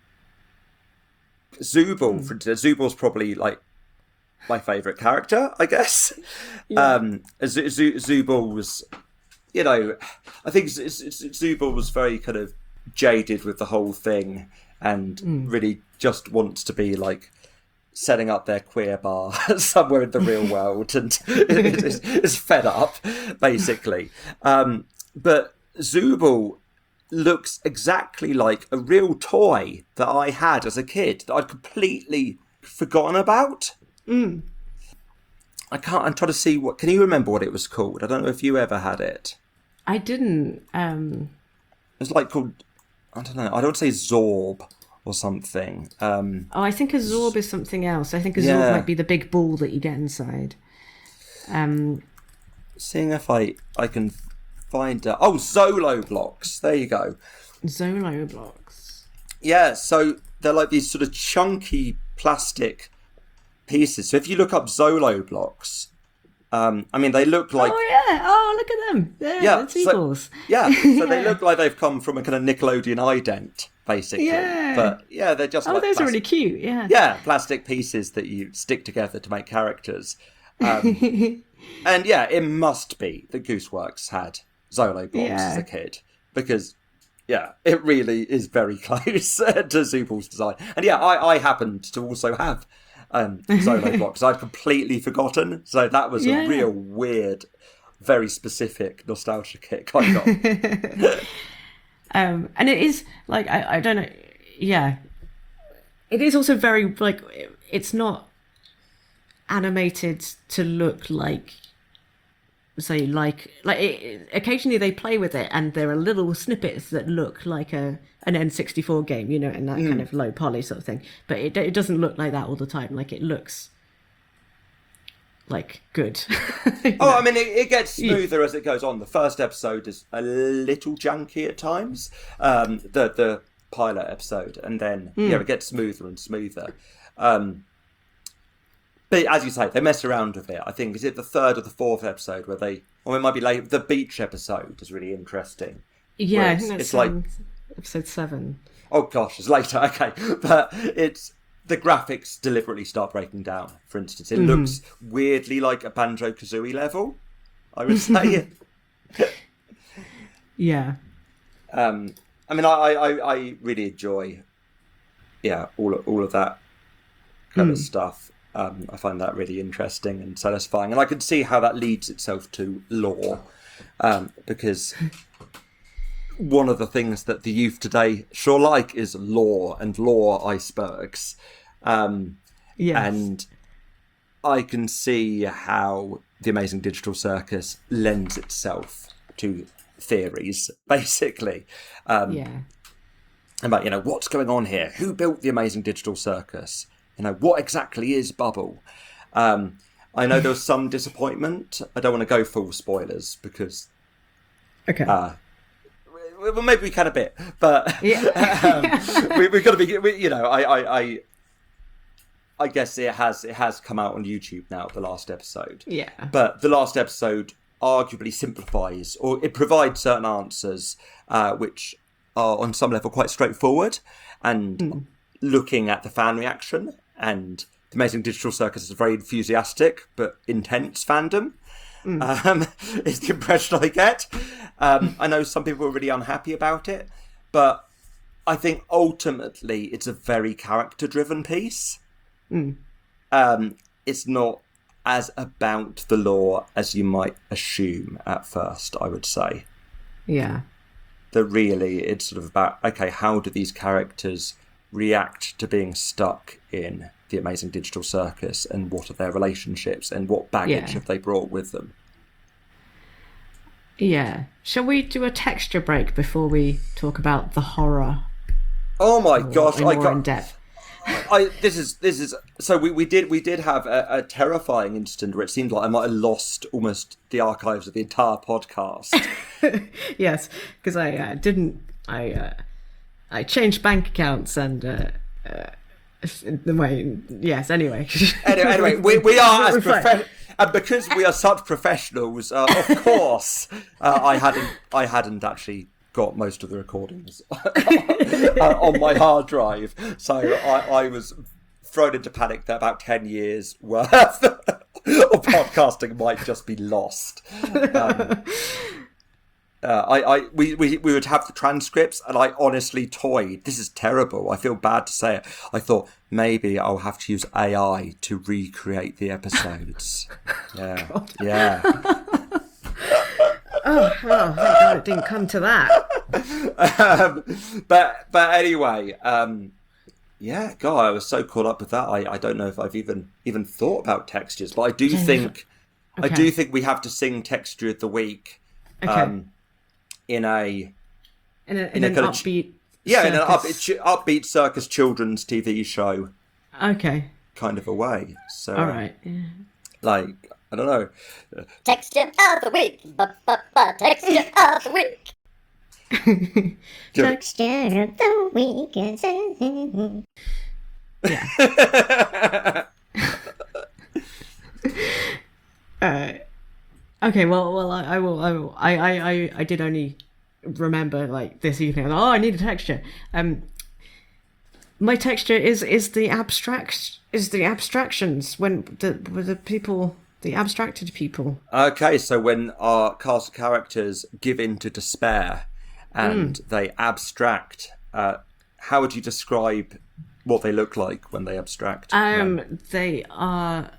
Zooble, for instance, Zooble's probably like my favourite character, I guess. Yeah. Um, Z- Z- Zooble was, you know, I think Z- Z- Zooble was very kind of jaded with the whole thing and mm. really just wants to be like setting up their queer bar somewhere in the real world and is, is fed up, basically. Um, but Zooble looks exactly like a real toy that I had as a kid that I'd completely forgotten about. Mm. I can't, I'm trying to see what, can you remember what it was called? I don't know if you ever had it. I didn't. Um... It was like called, I don't know, I don't say Zorb or something. Um, oh, I think a Zorb is something else. I think a Zorb yeah. might be the big ball that you get inside. Um, Seeing if I, I can find out. Oh, Zolo blocks. There you go. Zolo blocks. Yeah, so they're like these sort of chunky plastic pieces. So if you look up Zolo blocks, um, I mean, they look like... Oh, yeah. Oh, look at them. Yeah, yeah, the so, balls. yeah, so yeah. they look like they've come from a kind of Nickelodeon ident, basically. Yeah. But, yeah, they're just Oh, like... those plastic, are really cute, yeah. Yeah, plastic pieces that you stick together to make characters. Um, and, yeah, it must be that Gooseworks had Zolo blocks yeah. as a kid. Because... yeah, it really is very close to Zooble's design. And yeah, I, I happened to also have um, Zolo blocks. I'd completely forgotten. So that was yeah. a real weird, very specific nostalgia kick I got. um, and it is, like, I, I don't know, yeah. It is also very, like, it's not animated to look like, say, like like it, occasionally they play with it, and there are little snippets that look like a an N sixty-four game, you know, in that mm. kind of low poly sort of thing. But it it doesn't look like that all the time. Like it looks like good. Oh, know? I mean, it, it gets smoother yeah. as it goes on. The first episode is a little janky at times, um, the the pilot episode, and then mm. yeah, it gets smoother and smoother. Um, but as you say, they mess around with it. I think is it the third or the fourth episode where they, or it might be late. The beach episode is really interesting. Yeah, I think that's it's like um, episode seven. Oh gosh, it's later. Okay, but it's. The graphics deliberately start breaking down. For instance, it mm. looks weirdly like a Banjo-Kazooie level, I would say. yeah. Um, I mean, I, I, I really enjoy, yeah, all of, all of that kind mm. of stuff. Um, I find that really interesting and satisfying, and I can see how that leads itself to lore, um, because one of the things that the youth today sure like is lore and lore icebergs. Um, yes. And I can see how the Amazing Digital Circus lends itself to theories, basically. Um, yeah. About, you know, what's going on here? Who built the Amazing Digital Circus? You know, what exactly is Bubble? Um, I know there was some disappointment. I don't want to go full spoilers because... Okay. Uh, well, maybe we can a bit, but yeah. um, we, we've got to be. We, you know, I, I, I, I guess it has it has come out on YouTube now. The last episode, yeah. But the last episode arguably simplifies, or it provides certain answers, uh, which are on some level quite straightforward. And mm. looking at the fan reaction, and the Amazing Digital Circus is a very enthusiastic but intense fandom. Mm. Um, is the impression I get. Um, I know some people are really unhappy about it, but I think ultimately it's a very character-driven piece. Mm. Um, it's not as about the lore as you might assume at first, I would say. Yeah. That really it's sort of about, okay, how do these characters react to being stuck in the Amazing Digital Circus, and what are their relationships, and what baggage yeah. have they brought with them? Yeah. Shall we do a texture break before we talk about the horror? Oh my gosh, I got in depth. I this is this is so we, we did we did have a, a terrifying incident where it seemed like I might have lost almost the archives of the entire podcast. Yes, because I uh, didn't I uh, I changed bank accounts and. Uh, uh, The way, yes. Anyway, anyway, anyway, we we are as prof- and because we are such professionals, uh, of course, uh, I hadn't I hadn't actually got most of the recordings uh, on my hard drive, so I, I was thrown into panic that about ten years worth of podcasting might just be lost. Um, Uh, I, I, we, we, we would have the transcripts, and I honestly toyed. This is terrible. I feel bad to say it. I thought maybe I'll have to use A I to recreate the episodes. Yeah, God. yeah. oh, oh, thank God it didn't come to that. um, but but anyway, um, yeah. God, I was so caught up with that. I, I don't know if I've even even thought about textures, but I do think okay. I do think we have to sing Texture of the Week. Okay. Um, In a, in, a, in, in an a upbeat, ch- yeah, circus. in an upbeat, upbeat circus children's T V show, okay, kind of a way. So, all right, yeah. Like I don't know, Texture of the week, ba-ba-ba, texture of the week. Texture of the week is yeah. uh. Okay, well, well, I, I will. I, will I, I, I, I did only remember like this evening. Oh, I need a texture. Um, my texture is is the abstract is the abstractions when the with the people the abstracted people. Okay, so when our cast of characters give in to despair and mm. they abstract, uh, how would you describe what they look like when they abstract? Um, no. They are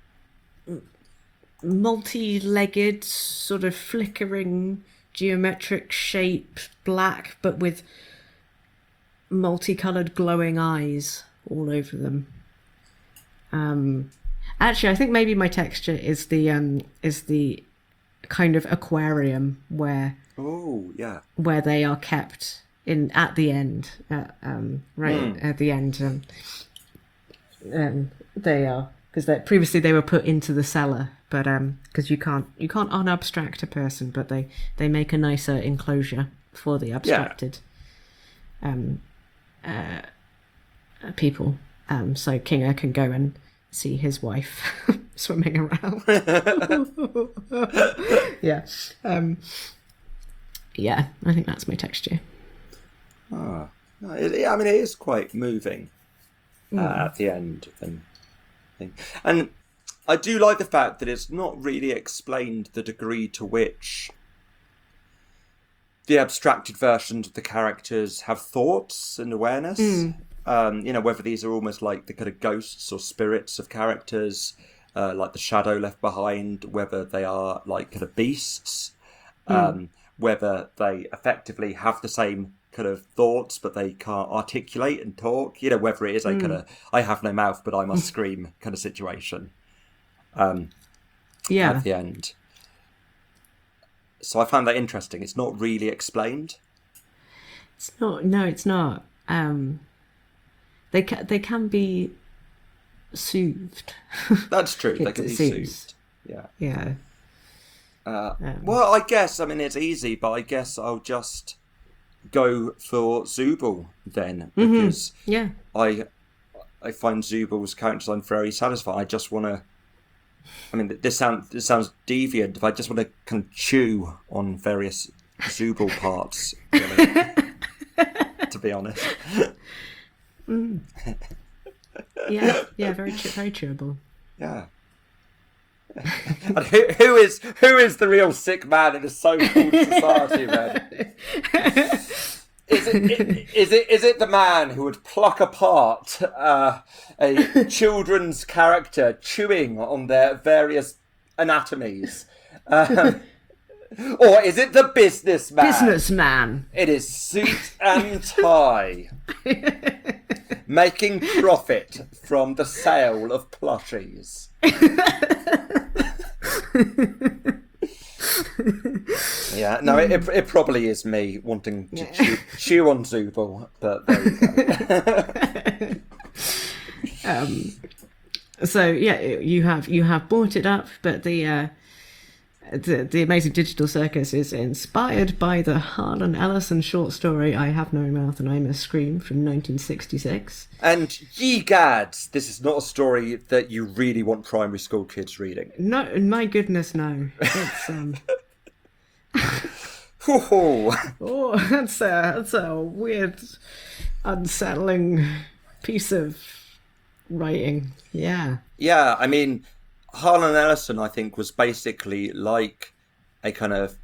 multi-legged, sort of flickering geometric shape, black, but with multicolored glowing eyes all over them. Um, actually, I think maybe my texture is the um, is the kind of aquarium where Oh, yeah. where they are kept in at the end, uh, um, right Mm. at the end. Um, um, they are because previously they were put into the cellar, but um, because you can't you can't unabstract a person, but they they make a nicer enclosure for the abstracted um, uh, uh, people. Um, so Kinga can go and see his wife swimming around. yeah. Um, yeah, I think that's my texture. Ah, no, it, I mean, it is quite moving uh, at the end, and thing. And I do like the fact that it's not really explained the degree to which the abstracted versions of the characters have thoughts and awareness. Mm. Um, you know, whether these are almost like the kind of ghosts or spirits of characters, uh, like the shadow left behind, whether they are like kind of beasts, mm. um, whether they effectively have the same kind of thoughts but they can't articulate and talk, you know, whether it is a mm. kind of I have no mouth but I must scream kind of situation um, yeah. at the end. So I found that interesting. It's not really explained. It's not, no, it's not. Um... They can, they can be soothed. That's true. They can be seems. soothed. Yeah. Yeah. Uh, um, well, I guess, I mean, it's easy, but I guess I'll just go for Zubul then, because mm-hmm. yeah. I I find Zubul's character design very satisfying. I just want to, I mean, this, sound, this sounds deviant, but I just want to kind of chew on various Zubul parts, really, to be honest. Mm. yeah, yeah, very very chewable. Yeah. And who, who is who is the real sick man in a so-called society, then? Is it is it is it the man who would pluck apart uh, a children's character chewing on their various anatomies? Um, Or is it the businessman? Businessman. It is suit and tie. Making profit from the sale of plushies. yeah, no, it, it, it probably is me wanting to yeah. chew, chew on Zubul, but there you go. um, so, yeah, you have, you have brought it up, but the... Uh, The, the Amazing Digital Circus is inspired by the Harlan Ellison short story I Have No Mouth and I Must Scream from nineteen sixty-six. And ye gads, this is not a story that you really want primary school kids reading. No, my goodness, no. It's, um... oh, that's a, that's a weird, unsettling piece of writing. Yeah. Yeah, I mean... Harlan Ellison, I think, was basically like a kind of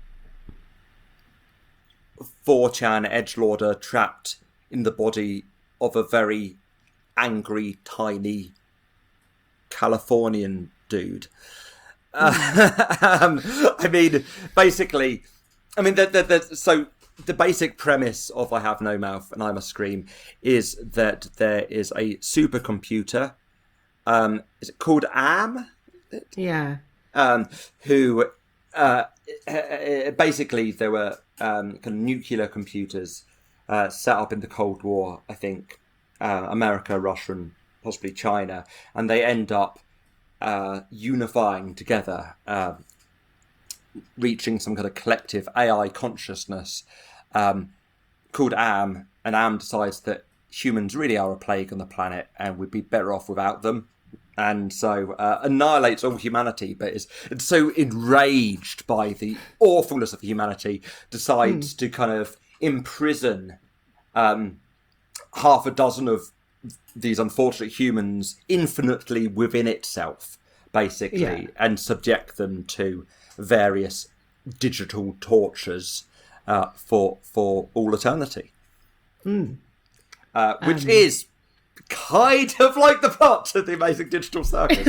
four chan edgelorder trapped in the body of a very angry, tiny Californian dude. Uh, um, I mean, basically, I mean, the, the, the, so the basic premise of I Have No Mouth and I Must Scream is that there is a supercomputer. Um, is it called A M? Yeah. Um, who uh, basically there were um, kind of nuclear computers uh, set up in the Cold War, I think, uh, America, Russia, and possibly China, and they end up uh, unifying together, uh, reaching some kind of collective A I consciousness um, called A M, and A M decides that humans really are a plague on the planet and we'd be better off without them. And so uh, annihilates all humanity, but is it's so enraged by the awfulness of humanity, decides mm. to kind of imprison um, half a dozen of these unfortunate humans infinitely within itself, basically, yeah. and subject them to various digital tortures uh, for for all eternity. Mm. Uh, which um. is kind of like the plot of the Amazing Digital Circus.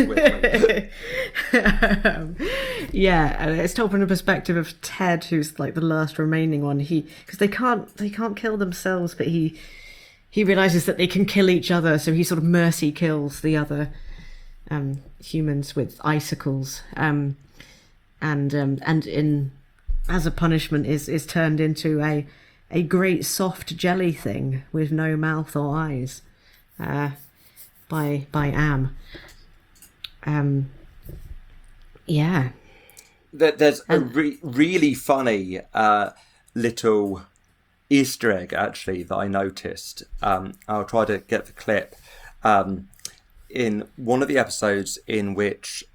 um, yeah, and it's told from the perspective of Ted, who's like the last remaining one. He because they can't they can't kill themselves, but he he realizes that they can kill each other, so he sort of mercy kills the other um, humans with icicles, um, and um, and in as a punishment is is turned into a a great soft jelly thing with no mouth or eyes, uh, by by Am. Um, yeah. There's a re- really funny uh, little Easter egg, actually, that I noticed. Um, I'll try to get the clip. Um, in one of the episodes in which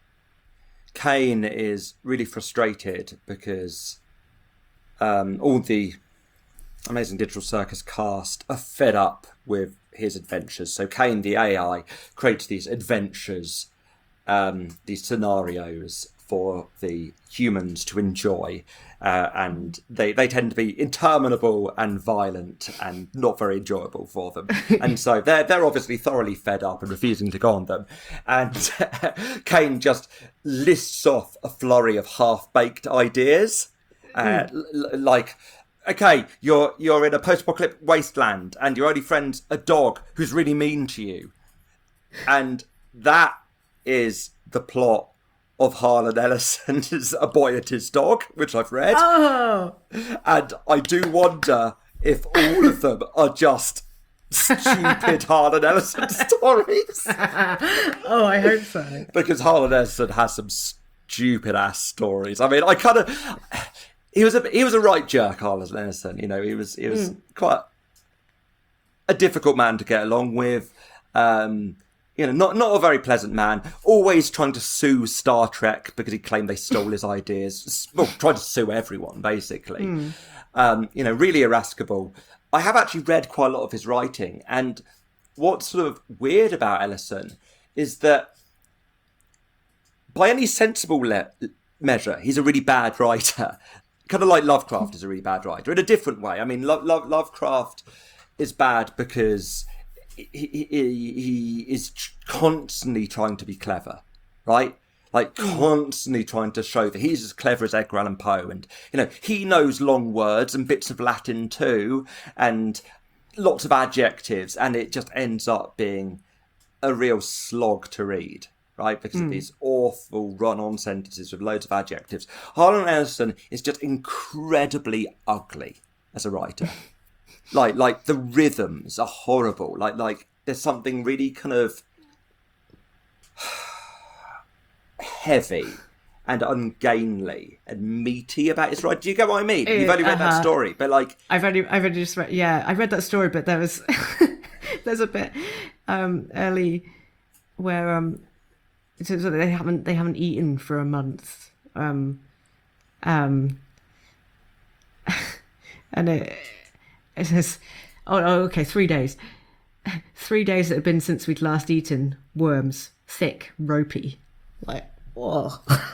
Kane is really frustrated because um, all the Amazing Digital Circus cast are fed up with his adventures. So Kane, the A I, creates these adventures, um, these scenarios for the humans to enjoy, uh, and they, they tend to be interminable and violent and not very enjoyable for them. And so they're they're obviously thoroughly fed up and refusing to go on them. And Kane just lists off a flurry of half-baked ideas, uh, mm. l- like, okay, you're you're in a post-apocalyptic wasteland, and your only friend's a dog who's really mean to you, and that is the plot of Harlan Ellison's A Boy and His Dog, which I've read. Oh! And I do wonder if all of them are just stupid Harlan Ellison stories. Oh, I hope so. Because Harlan Ellison has some stupid ass stories. I mean, I kind of... He was a he was a right jerk, Harlan Ellison. You know, he was he was mm. quite a difficult man to get along with. Um... You know, not not a very pleasant man. Always trying to sue Star Trek because he claimed they stole his ideas. Well, trying to sue everyone, basically. Mm. Um, you know, really irascible. I have actually read quite a lot of his writing, and what's sort of weird about Ellison is that by any sensible le- measure, he's a really bad writer. Kind of like Lovecraft is a really bad writer in a different way. I mean, Lo- Lo- Lovecraft is bad because He, he, he is constantly trying to be clever, right? Like constantly trying to show that he's as clever as Edgar Allan Poe, and you know he knows long words and bits of Latin too, and lots of adjectives, and it just ends up being a real slog to read, right? Because mm. of these awful run-on sentences with loads of adjectives. Harlan Ellison is just incredibly ugly as a writer. Like, like the rhythms are horrible. Like, like there's something really kind of heavy and ungainly and meaty about his writing. Do you get what I mean? You've only read uh-huh. that story, but like I've only, I've only just read. Yeah, I read that story, but there was there's a bit um, early where um, so, so they haven't they haven't eaten for a month, um, um, and it. It says, oh, oh, okay, three days. Three days that have been since we'd last eaten worms, thick, ropey. Like, whoa.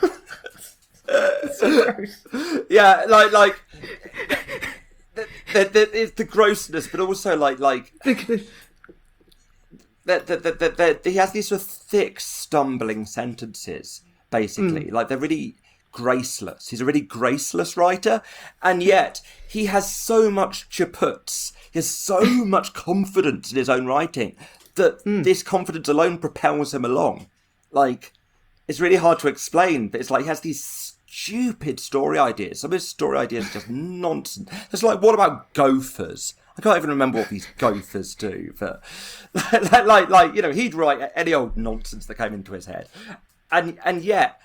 So gross. Yeah, like, like, the, the, the, it's the grossness, but also like, like, that that that that he has these sort of thick, stumbling sentences, basically. Mm. Like, they're really graceless. He's a really graceless writer, and yet he has so much chaputz, he has so much confidence in his own writing that mm. this confidence alone propels him along. Like, it's really hard to explain, but it's like he has these stupid story ideas. Some of his story ideas are just nonsense. It's like, what about gophers? I can't even remember what these gophers do, but like, like, like, you know, he'd write any old nonsense that came into his head, and and yet.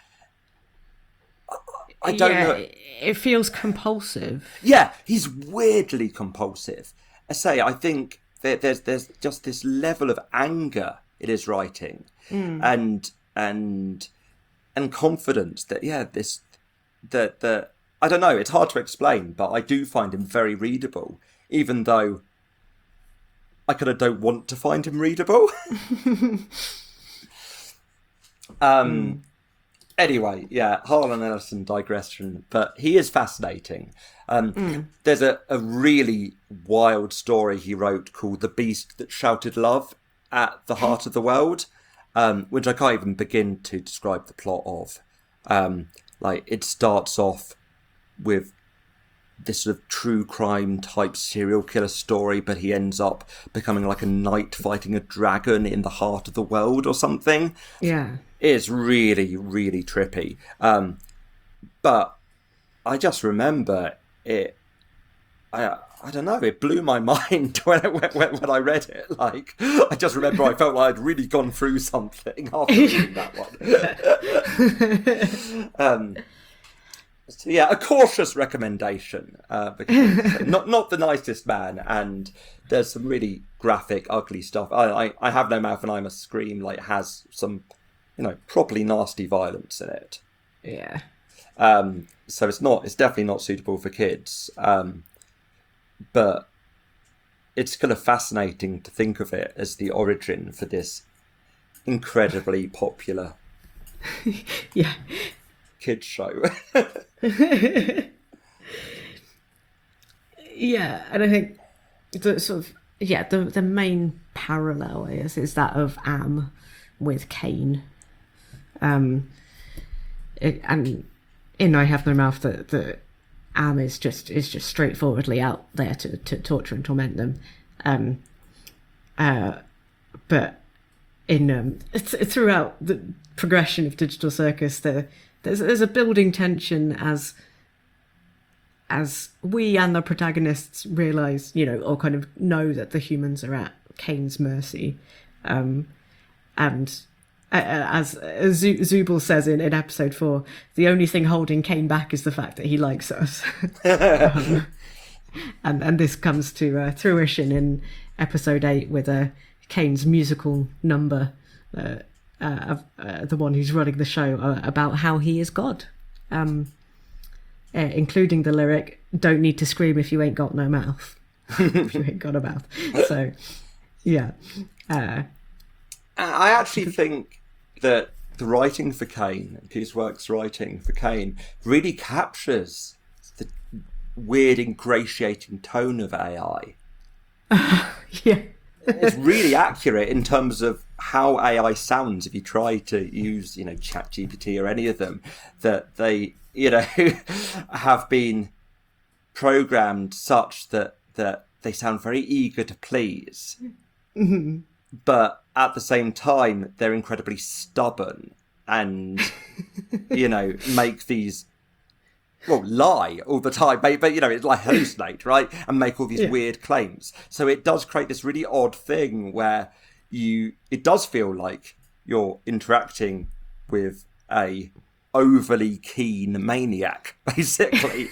I don't yeah, know. It feels compulsive. Yeah, he's weirdly compulsive. I say, I think that there's there's just this level of anger in his writing, mm. and and and confidence that yeah, this that that I don't know. It's hard to explain, but I do find him very readable, even though I kind of don't want to find him readable. um. Mm. Anyway, yeah, Harlan Ellison digression, but he is fascinating. Um, mm. There's a, a really wild story he wrote called The Beast That Shouted Love at the Heart of the World, um, which I can't even begin to describe the plot of. Um, like, it starts off with this sort of true crime type serial killer story, but he ends up becoming like a knight fighting a dragon in the heart of the world or something. Yeah. It's really, really trippy. Um, but I just remember it, I I don't know, it blew my mind when, I, when, when I read it. Like, I just remember I felt like I'd really gone through something after reading that one. um, so yeah, a cautious recommendation. Uh, because not not the nicest man, and there's some really graphic, ugly stuff. I, I, I Have No Mouth and I Must Scream, like, has some, you know, properly nasty violence in it. Yeah. Um, so it's not, it's definitely not suitable for kids. Um, but it's kind of fascinating to think of it as the origin for this incredibly popular yeah kids show. Yeah, and I think the sort of yeah the the main parallel is is that of Am with Cain. Um, it, and in I Have No Mouth, the the Am is just is just straightforwardly out there to, to torture and torment them. Um, uh, but in um, th- throughout the progression of Digital Circus, there there's there's a building tension as as we and the protagonists realise, you know, or kind of know that the humans are at Cain's mercy, um, and uh, as, as Zubul says in, in episode four, the only thing holding Cain back is the fact that he likes us. um, and and this comes to uh, fruition in episode eight with uh, Cain's musical number, uh, uh, uh, the one who's running the show, uh, about how he is God, um, uh, including the lyric, "Don't need to scream if you ain't got no mouth." If you ain't got a mouth. So, yeah. Uh, I actually think that the writing for Cain, Gooseworks' writing for Cain, really captures the weird, ingratiating tone of A I. yeah. It's really accurate in terms of how A I sounds if you try to use, you know, ChatGPT or any of them, that they, you know, have been programmed such that, that they sound very eager to please. Mm-hmm. But at the same time, they're incredibly stubborn and, you know, make these, well, lie all the time. But, but you know, it's like hallucinate, right? And make all these Yeah. weird claims. So it does create this really odd thing where you, it does feel like you're interacting with a overly keen maniac, basically.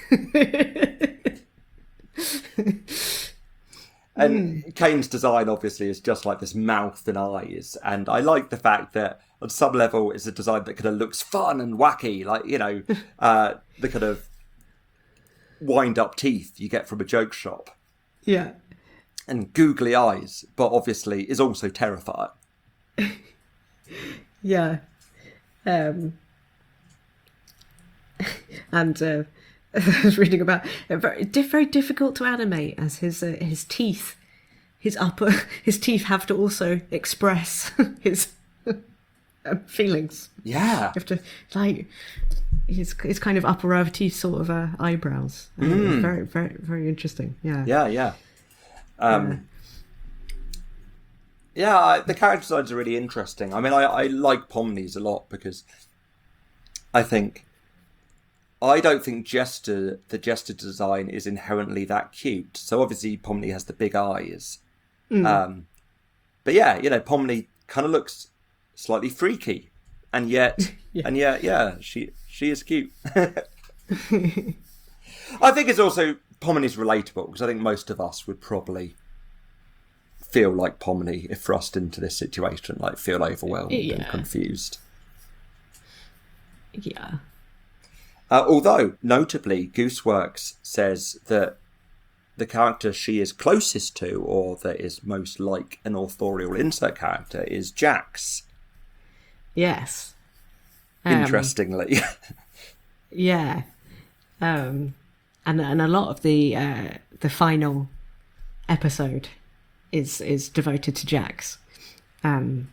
And mm. Cain's design, obviously, is just like this mouth and eyes. And I like the fact that, on some level, it's a design that kind of looks fun and wacky. Like, you know, uh, the kind of wind-up teeth you get from a joke shop. Yeah. And googly eyes, but obviously is also terrifying. Yeah. Um, and... Uh... I was reading about it, very, very difficult to animate, as his uh, his teeth, his upper his teeth have to also express his uh, feelings. Yeah, you have to like his his kind of upper row of teeth, sort of uh, eyebrows. Uh, mm. Very very very interesting. Yeah, yeah, yeah. Um, yeah, yeah I, the character designs are really interesting. I mean, I, I like Pomni's a lot because I think. I don't think Jester, the Jester design is inherently that cute. So obviously Pomni has the big eyes. Mm. Um, but yeah, you know, Pomni kind of looks slightly freaky. And yet, yeah. and yet, yeah, she she is cute. I think it's also, Pomni's relatable, because I think most of us would probably feel like Pomni if thrust into this situation, like feel overwhelmed yeah. and confused. Yeah. Uh, although, notably, Gooseworks says that the character she is closest to, or that is most like an authorial insert character, is Jax. Yes. Um, Interestingly. yeah. Um, and and a lot of the uh, the final episode is is devoted to Jax. Um,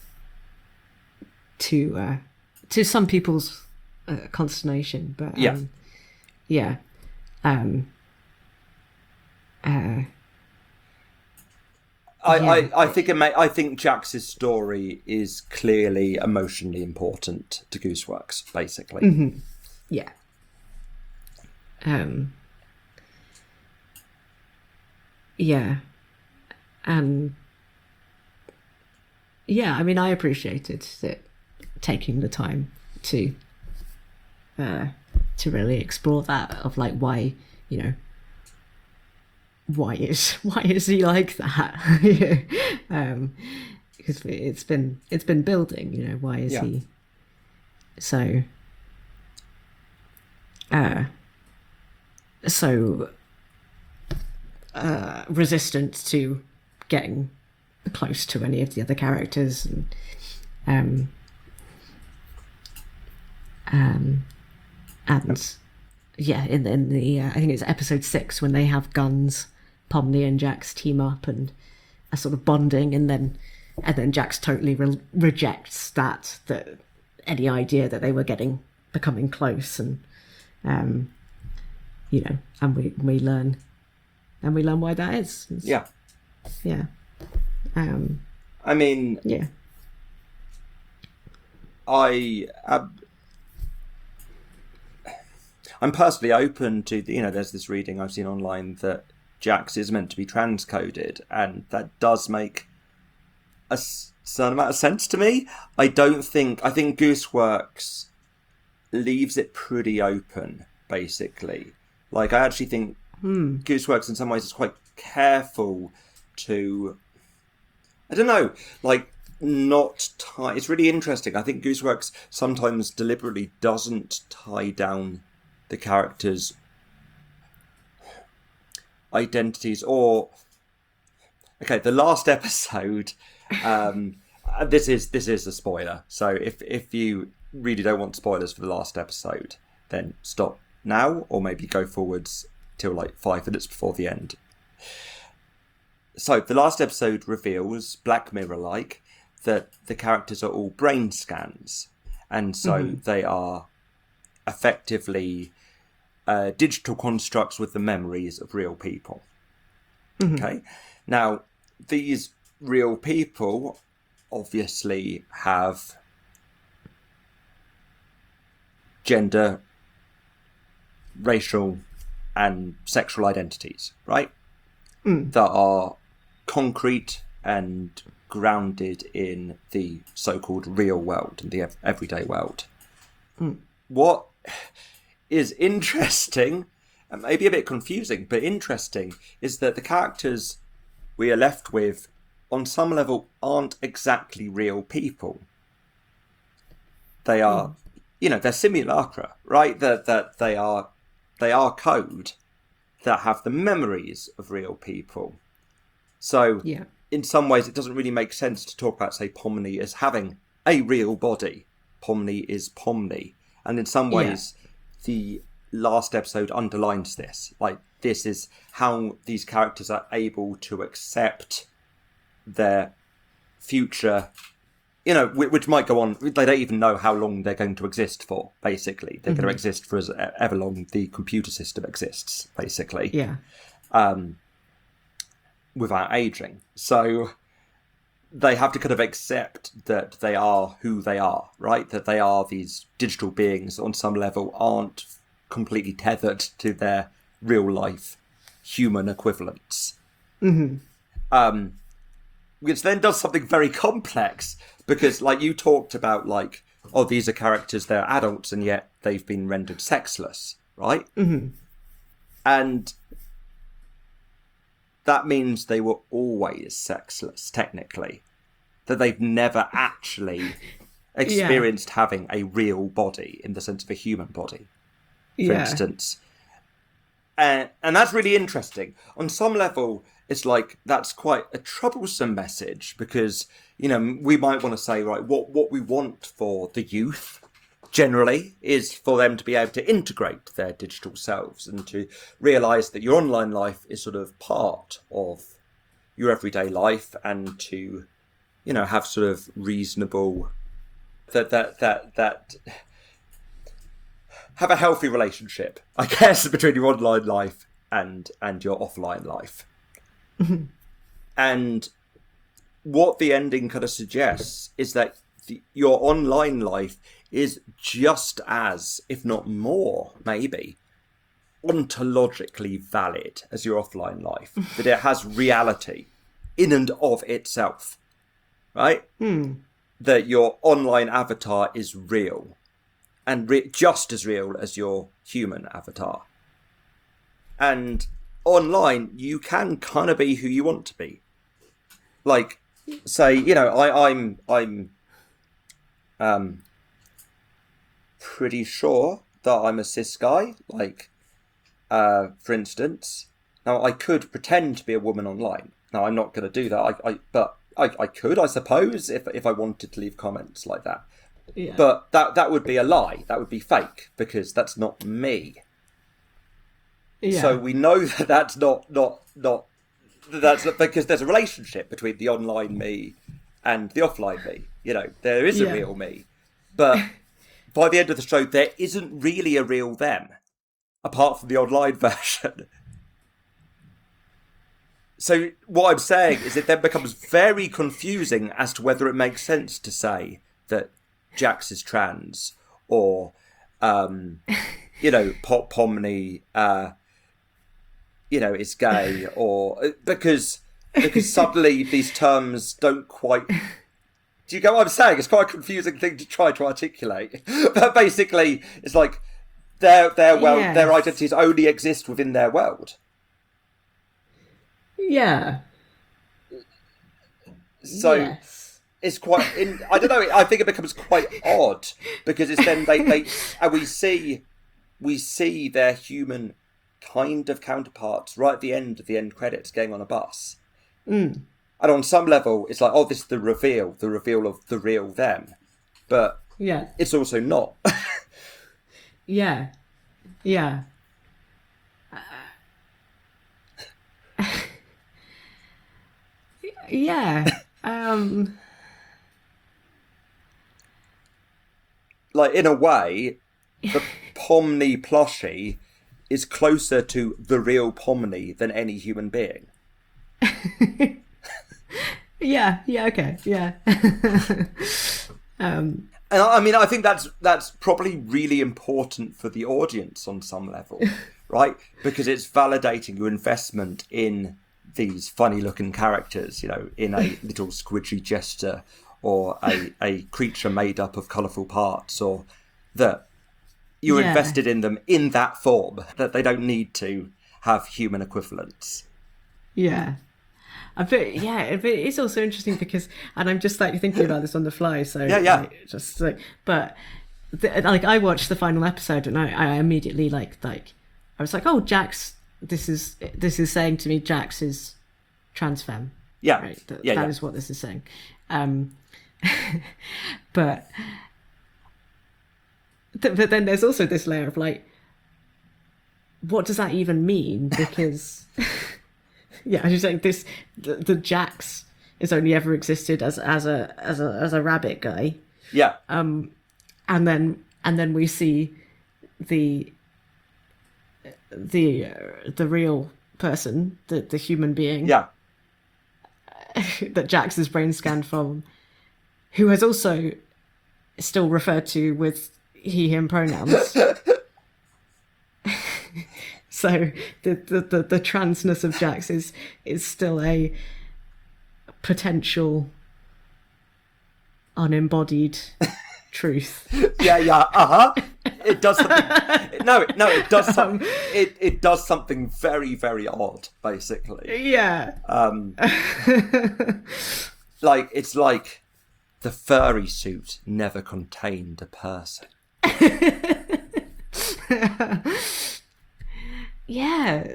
to uh, to some people's Uh, consternation, but um, yeah, yeah, um, Uh, I, Yeah. I, I think it may, I think Jax's story is clearly emotionally important to Gooseworks, basically. yeah. Um. Yeah. And yeah, I mean, I appreciated it taking the time to uh, to really explore that of like why, you know, why is why is he like that? um, because it's been it's been building, you know, why is Yeah. he so uh so uh resistant to getting close to any of the other characters, and um um and yeah, in in the uh, I think it's episode six when they have guns, Pomni and Jax team up and are sort of bonding, and then and then Jax totally re- rejects that that any idea that they were getting becoming close, and um you know, and we we learn and we learn why that is. It's- Yeah. yeah. Um, I mean, yeah. I ab- I'm personally open to, you know, there's this reading I've seen online that Jax is meant to be transcoded, and that does make a s- certain amount of sense to me. I don't think, I think Gooseworks leaves it pretty open, basically. Like, I actually think Gooseworks in some ways is quite careful to, I don't know, like, not tie. It's really interesting. I think Gooseworks sometimes deliberately doesn't tie down the characters' identities, or okay, the last episode. Um, this is this is a spoiler. So if if you really don't want spoilers for the last episode, then stop now, or maybe go forwards till like five minutes before the end. So the last episode reveals, Black Mirror-like, that the characters are all brain scans, and so mm-hmm. they are effectively uh, digital constructs with the memories of real people. Mm-hmm. Okay, now these real people obviously have gender, racial, and sexual identities, right? Mm. That are concrete and grounded in the so-called real world and the everyday world. Mm. What is interesting, and maybe a bit confusing, but interesting, is that the characters we are left with, on some level, aren't exactly real people. They are, mm. you know, they're simulacra, right? That that they are, they are code that have the memories of real people. So, yeah. in some ways, it doesn't really make sense to talk about, say, Pomni as having a real body. Pomni is Pomni. And in some ways, yeah. the last episode underlines this. Like, this is how these characters are able to accept their future, you know, which might go on. They don't even know how long they're going to exist for, basically. They're mm-hmm. going to exist for as ever long the computer system exists, basically. Yeah. Um, without aging. So they have to kind of accept that they are who they are, right? That they are these digital beings on some level, aren't completely tethered to their real life human equivalents. Mm-hmm. Um, which then does something very complex, because like you talked about, like, oh, these are characters, they're adults, and yet they've been rendered sexless, right? Mm-hmm. And that means they were always sexless, technically. That they've never actually experienced yeah. having a real body in the sense of a human body, for yeah. instance. And, and that's really interesting. On some level, it's like, that's quite a troublesome message, because, you know, we might want to say, right, what, what we want for the youth generally is for them to be able to integrate their digital selves and to realise that your online life is sort of part of your everyday life, and to, you know, have sort of reasonable, that, that, that, that, have a healthy relationship, I guess, between your online life and and your offline life. And what the ending kind of suggests is that the, your online life is just as, if not more, maybe, ontologically valid as your offline life. That it has reality in and of itself, right? Hmm. That your online avatar is real, and re- just as real as your human avatar. And online, you can kind of be who you want to be. Like, say, you know, I, I'm, I'm, um, pretty sure that I'm a cis guy. Like, uh, for instance, now I could pretend to be a woman online. Now I'm not going to do that. I, I but I, I could, I suppose, if if I wanted to leave comments like that. Yeah. But that that would be a lie. That would be fake, because that's not me. Yeah. So we know that that's not not not that's because there's a relationship between the online me and the offline me. You know, there is a Yeah. real me, but by the end of the show, there isn't really a real them, apart from the online version. So what I'm saying is it then becomes very confusing as to whether it makes sense to say that Jax is trans, or, um, you know, Pop Pomni, uh, you know, is gay, or because because suddenly these terms don't quite. Do you get what I'm saying? It's quite a confusing thing to try to articulate. But basically, it's like their their well Yes. their identities only exist within their world. Yeah. So Yes. it's quite. In, I don't know. I think it becomes quite odd because it's then they they and we see we see their human kind of counterparts right at the end of the end credits getting on a bus. Mm. And on some level, it's like, oh, this is the reveal, the reveal of the real them. But Yeah. it's also not. Yeah. Yeah. Uh, yeah. Um. Like, in a way, the Pomni plushie is closer to the real Pomni than any human being. Yeah. Yeah. Okay. Yeah. um. And I I mean, I think that's that's probably really important for the audience on some level, right? Because it's validating your investment in these funny-looking characters, you know, in a little squidgy jester or a, a creature made up of colourful parts, or that you're Yeah. invested in them in that form, that they don't need to have human equivalents. Yeah. I bet, yeah, but it's also interesting because, and I'm just like thinking about this on the fly, so Yeah, yeah. like, just like, but the, like I watched the final episode and I, I immediately like like I was like, oh, Jax, this is this is saying to me Jax is trans femme, Yeah, right? That, yeah, that yeah. is what this is saying, um, but th- but then there's also this layer of like, what does that even mean? Because yeah, I was just saying this: the, the Jax has only ever existed as as a as a as a rabbit guy, Yeah, and then and then we see the the uh, the real person, the the human being yeah, that Jax is brain scanned from, who has also still referred to with he him pronouns. So the, the, the, the transness of Jax is is still a potential unembodied truth. yeah, yeah. Uh huh. It does something. No, no, it does something. It it does something very, very odd. Basically, Yeah. um, like it's like the furry suit never contained a person. Yeah.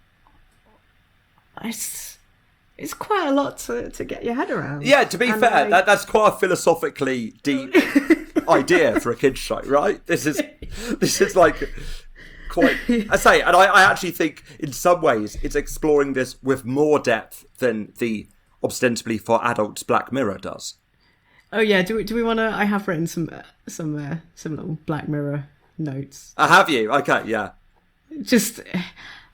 It's it's quite a lot to, to get your head around. Yeah, to be And fair, I- that, that's quite a philosophically deep idea for a kids show, right? This is this is like quite. I say, and I, I actually think in some ways it's exploring this with more depth than the ostensibly for adults Black Mirror does. Oh yeah, do we do we want to? I have written some uh, some uh, some little Black Mirror notes. Uh, have you? Okay, yeah. Just,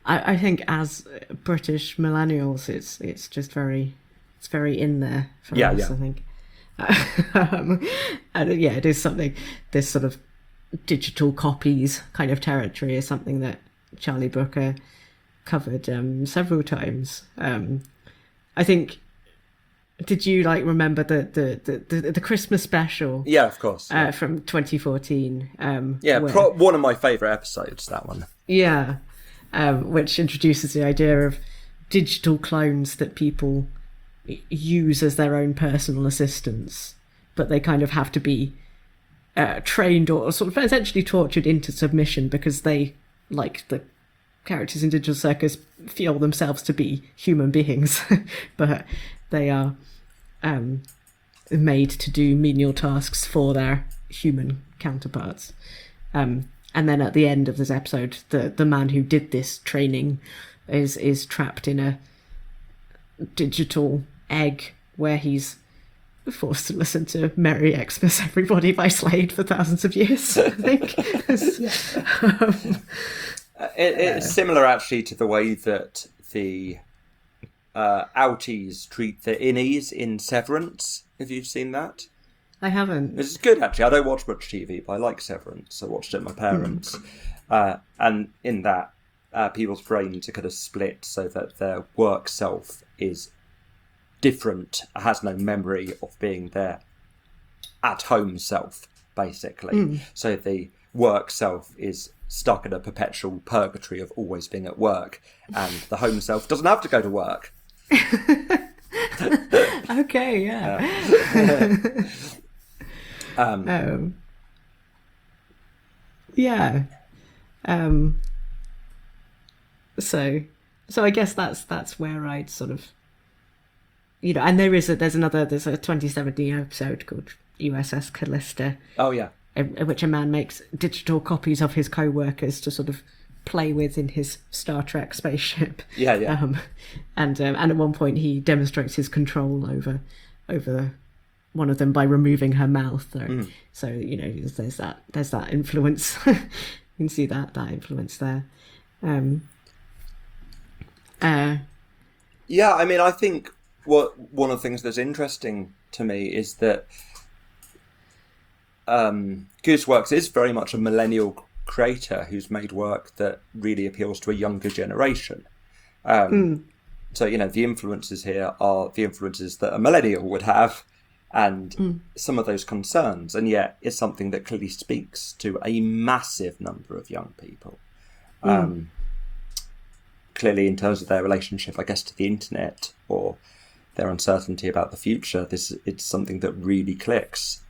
I, I think as British millennials, it's it's just very it's very in there for Yeah, us. yeah. I think, um, and yeah, it is something. This sort of digital copies kind of territory is something that Charlie Brooker covered um, several times. Um, I think. Did you like remember the the, the, the, the Christmas special? Yeah, of course. Yeah, Uh, from twenty fourteen. Um, yeah where- pro- one of my favourite episodes, that one. Yeah, um, which introduces the idea of digital clones that people use as their own personal assistants, but they kind of have to be uh, trained or sort of essentially tortured into submission because they, like the characters in Digital Circus, feel themselves to be human beings, but they are um, made to do menial tasks for their human counterparts. Um, and then at the end of this episode, the, the man who did this training is is trapped in a digital egg where he's forced to listen to Merry Xmas Everybody by Slade for thousands of years, I think. um, It, it's similar, actually, to the way that the uh, outies treat the innies in Severance. Have you seen that? I haven't. This is good, actually. I don't watch much T V, but I like Severance. I watched it with my parents. Uh, and in that, uh, people's brains are kind of split so that their work self is different, has no memory of being their at-home self, basically. So the work self is stuck in a perpetual purgatory of always being at work, and the home self doesn't have to go to work. Okay, yeah. Um, Um, yeah. Um, so, so I guess that's that's where I'd sort of, you know, and there is a there's another there's a twenty seventeen episode called U S S Callista, oh, yeah. in, in which a man makes digital copies of his co-workers to sort of play with in his Star Trek spaceship. Yeah, yeah. Um, and um, and at one point he demonstrates his control over over one of them by removing her mouth. So, Mm. so you know, there's that there's that influence. You can see that that influence there. Um, uh, Yeah, I mean, I think what one of the things that's interesting to me is that um, Gooseworks is very much a millennial creator who's made work that really appeals to a younger generation. Um, So, you know, the influences here are the influences that a millennial would have, and some of those concerns, and yet it's something that clearly speaks to a massive number of young people. Um, clearly, in terms of their relationship, I guess, to the internet or their uncertainty about the future, this it's something that really clicks.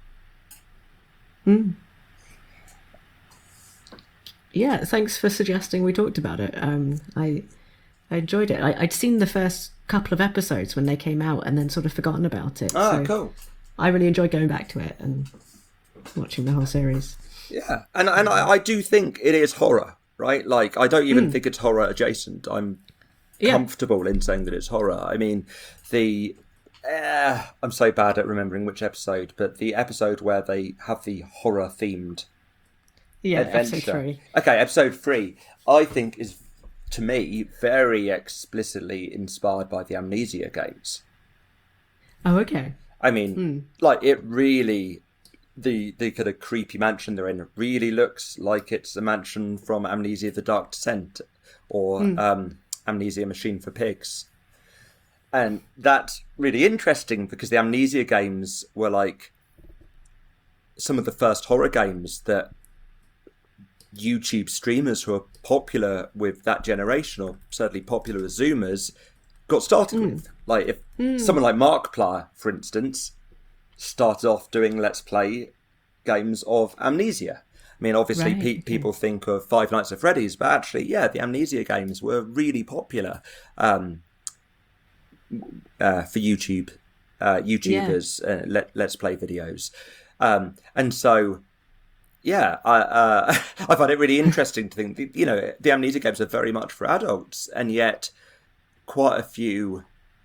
yeah, thanks for suggesting we talked about it. Um, I I enjoyed it. I, I'd seen the first couple of episodes when they came out, and then sort of forgotten about it. Ah, so cool. I really enjoyed going back to it and watching the whole series. Yeah, and and I, I do think it is horror, right? Like, I don't even think it's horror adjacent. I'm Yeah. comfortable in saying that it's horror. I mean, the uh, I'm so bad at remembering which episode, but the episode where they have the horror themed Yeah, adventure. episode three. Okay, episode three, I think is, to me, very explicitly inspired by the Amnesia games. Oh, okay. I mean, like, it really, the the kind of creepy mansion they're in really looks like it's a mansion from Amnesia: The Dark Descent, or um, Amnesia: Machine for Pigs. And that's really interesting because the Amnesia games were like some of the first horror games that YouTube streamers who are popular with that generation, or certainly popular as Zoomers, got started with. Like, if someone like Markiplier, for instance, started off doing Let's Play games of Amnesia. I mean, obviously, Right, pe- okay. people think of Five Nights at Freddy's, but actually, yeah, the Amnesia games were really popular um, uh, for YouTube, uh, YouTubers, uh, let, Let's Play videos. Um, and so, yeah, I, uh, I find it really interesting to think, that, you know, the Amnesia games are very much for adults, and yet quite a few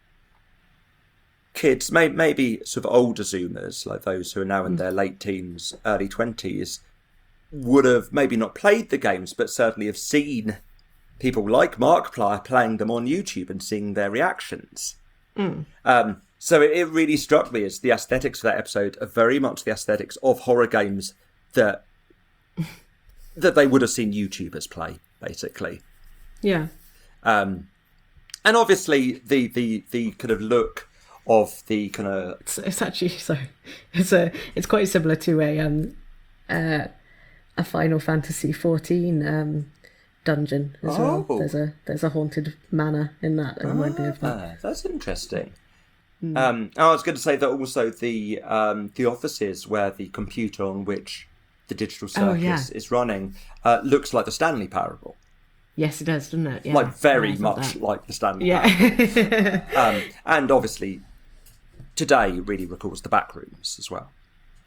kids, may, maybe sort of older Zoomers, like those who are now in their late teens, early twenties, would have maybe not played the games, but certainly have seen people like Markiplier playing them on YouTube and seeing their reactions. Mm. Um, so it, it really struck me as the aesthetics of that episode are very much the aesthetics of horror games that that they would have seen YouTubers play, basically. Yeah. Um, and obviously the, the, the kind of look of the kind of... It's, it's actually, so it's a, it's quite similar to a um uh, a Final Fantasy fourteen um, dungeon as Oh. well. There's a there's a haunted manor in that. That reminded me of that. Ah, that's interesting. Um, I was going to say that also the um, the offices where the computer on which the digital circus Oh, yeah. is running uh, looks like the Stanley Parable. Yes, it does, doesn't it? Yeah. Like very Yeah, I thought much that. like the Stanley Parable. Yeah. Um, and obviously today really recalls the back rooms as well.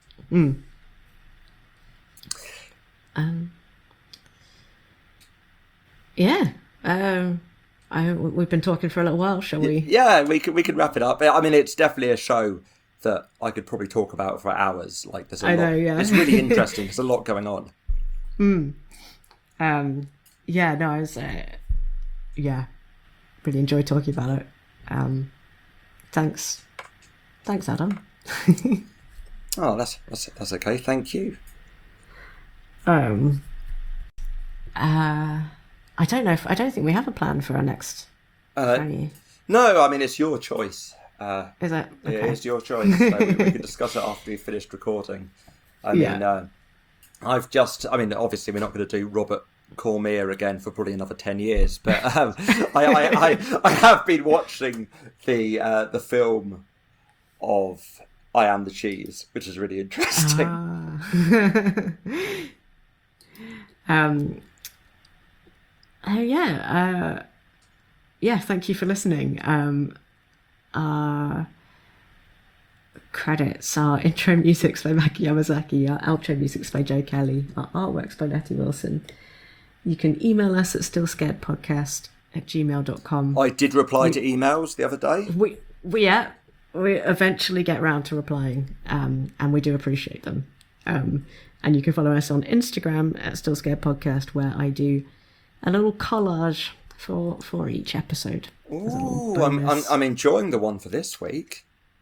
um. Yeah. Um. I we've been talking for a little while. Shall we? Yeah, we could we could wrap it up. I mean, it's definitely a show that I could probably talk about for hours. Like there's a I lot. know, yeah. It's really interesting. There's a lot going on. Um. Yeah. No. I was. Uh, yeah. Really enjoyed talking about it. Um. Thanks. Thanks, Adam. Oh, that's that's that's okay. Thank you. Um. Uh. I don't know if I don't think we have a plan for our next. Uh, for any- No, I mean it's your choice. Uh, Is it? yeah, Okay. It's your choice. So we, we can discuss it after we've finished recording. I mean, Yeah. uh, I've just. I mean, obviously we're not going to do Robert Cormier again for probably another ten years, but um, I, I, I I have been watching the uh, the film of I Am the Cheese, which is really interesting. um. Oh yeah. Uh. Yeah. Thank you for listening. Um. Uh. Credits. Our intro music's by Maki Yamazaki. Our outro music's by Joe Kelly. Our artwork's by Nettie Wilson. You can email us at stillscaredpodcast at gmail dot com. I did reply to emails the other day. We, we, yeah, we eventually get round to replying, um, and we do appreciate them. Um, and you can follow us on Instagram at Still Scared Podcast, where I do a little collage for for each episode. as a little Ooh, I'm, I'm bonus. I'm enjoying the one for this week.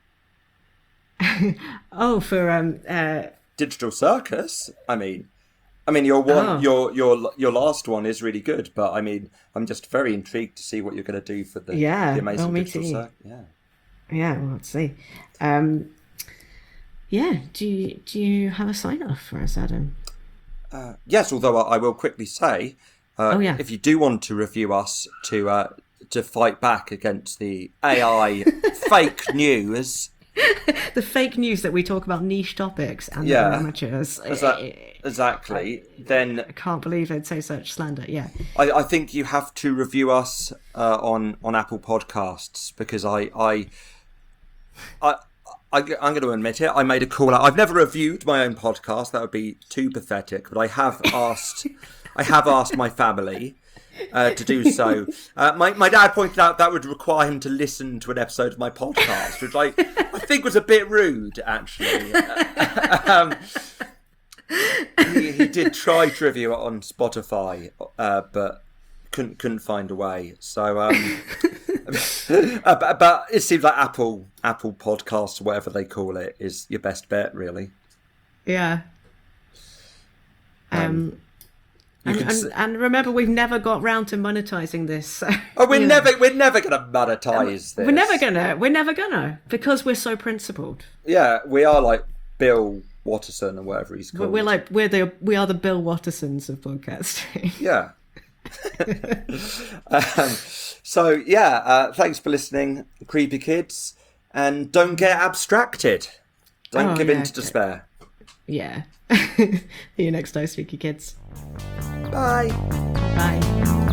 Oh, for um, uh, Digital Circus. I mean, I mean your one, Oh. your your your last one is really good, but I mean, I'm just very intrigued to see what you're going to do for the Yeah, the amazing oh, me Digital too. Circus. Yeah. yeah, well, let's see. Um, yeah, do you do you have a sign off for us, Adam? Uh, yes, although I, I will quickly say, uh, Oh, yeah. if you do want to review us to uh, to fight back against the A I fake news. The fake news that we talk about niche topics and Yeah. we're amateurs. Exa- exactly. Then I can't believe they'd say such slander. Yeah. I, I think you have to review us uh, on on Apple Podcasts because I I I. I, I'm going to admit it. I made a call out. I've never reviewed my own podcast. That would be too pathetic. But I have asked. I have asked my family uh, to do so. Uh, my my dad pointed out that would require him to listen to an episode of my podcast, which I I think was a bit rude, actually. um, he, he did try to review it on Spotify, uh, but couldn't couldn't find a way. So, um, uh, but, but it seems like Apple Apple Podcasts, or whatever they call it, is your best bet, really. Yeah. Um, you and, can and, s- and remember, we've never got round to monetizing this. So, Oh, we're you know, never we're never going to monetize this. We're never gonna. We're never gonna because we're so principled. Yeah, we are like Bill Watterson or whatever he's We're, called. we're like we're the we are the Bill Wattersons of podcasting. Yeah. um, so yeah, uh, thanks for listening, creepy kids, and don't get abstracted. Don't Oh, give in yeah, to okay. despair. Yeah. See you next time, spooky kids. Bye. Bye.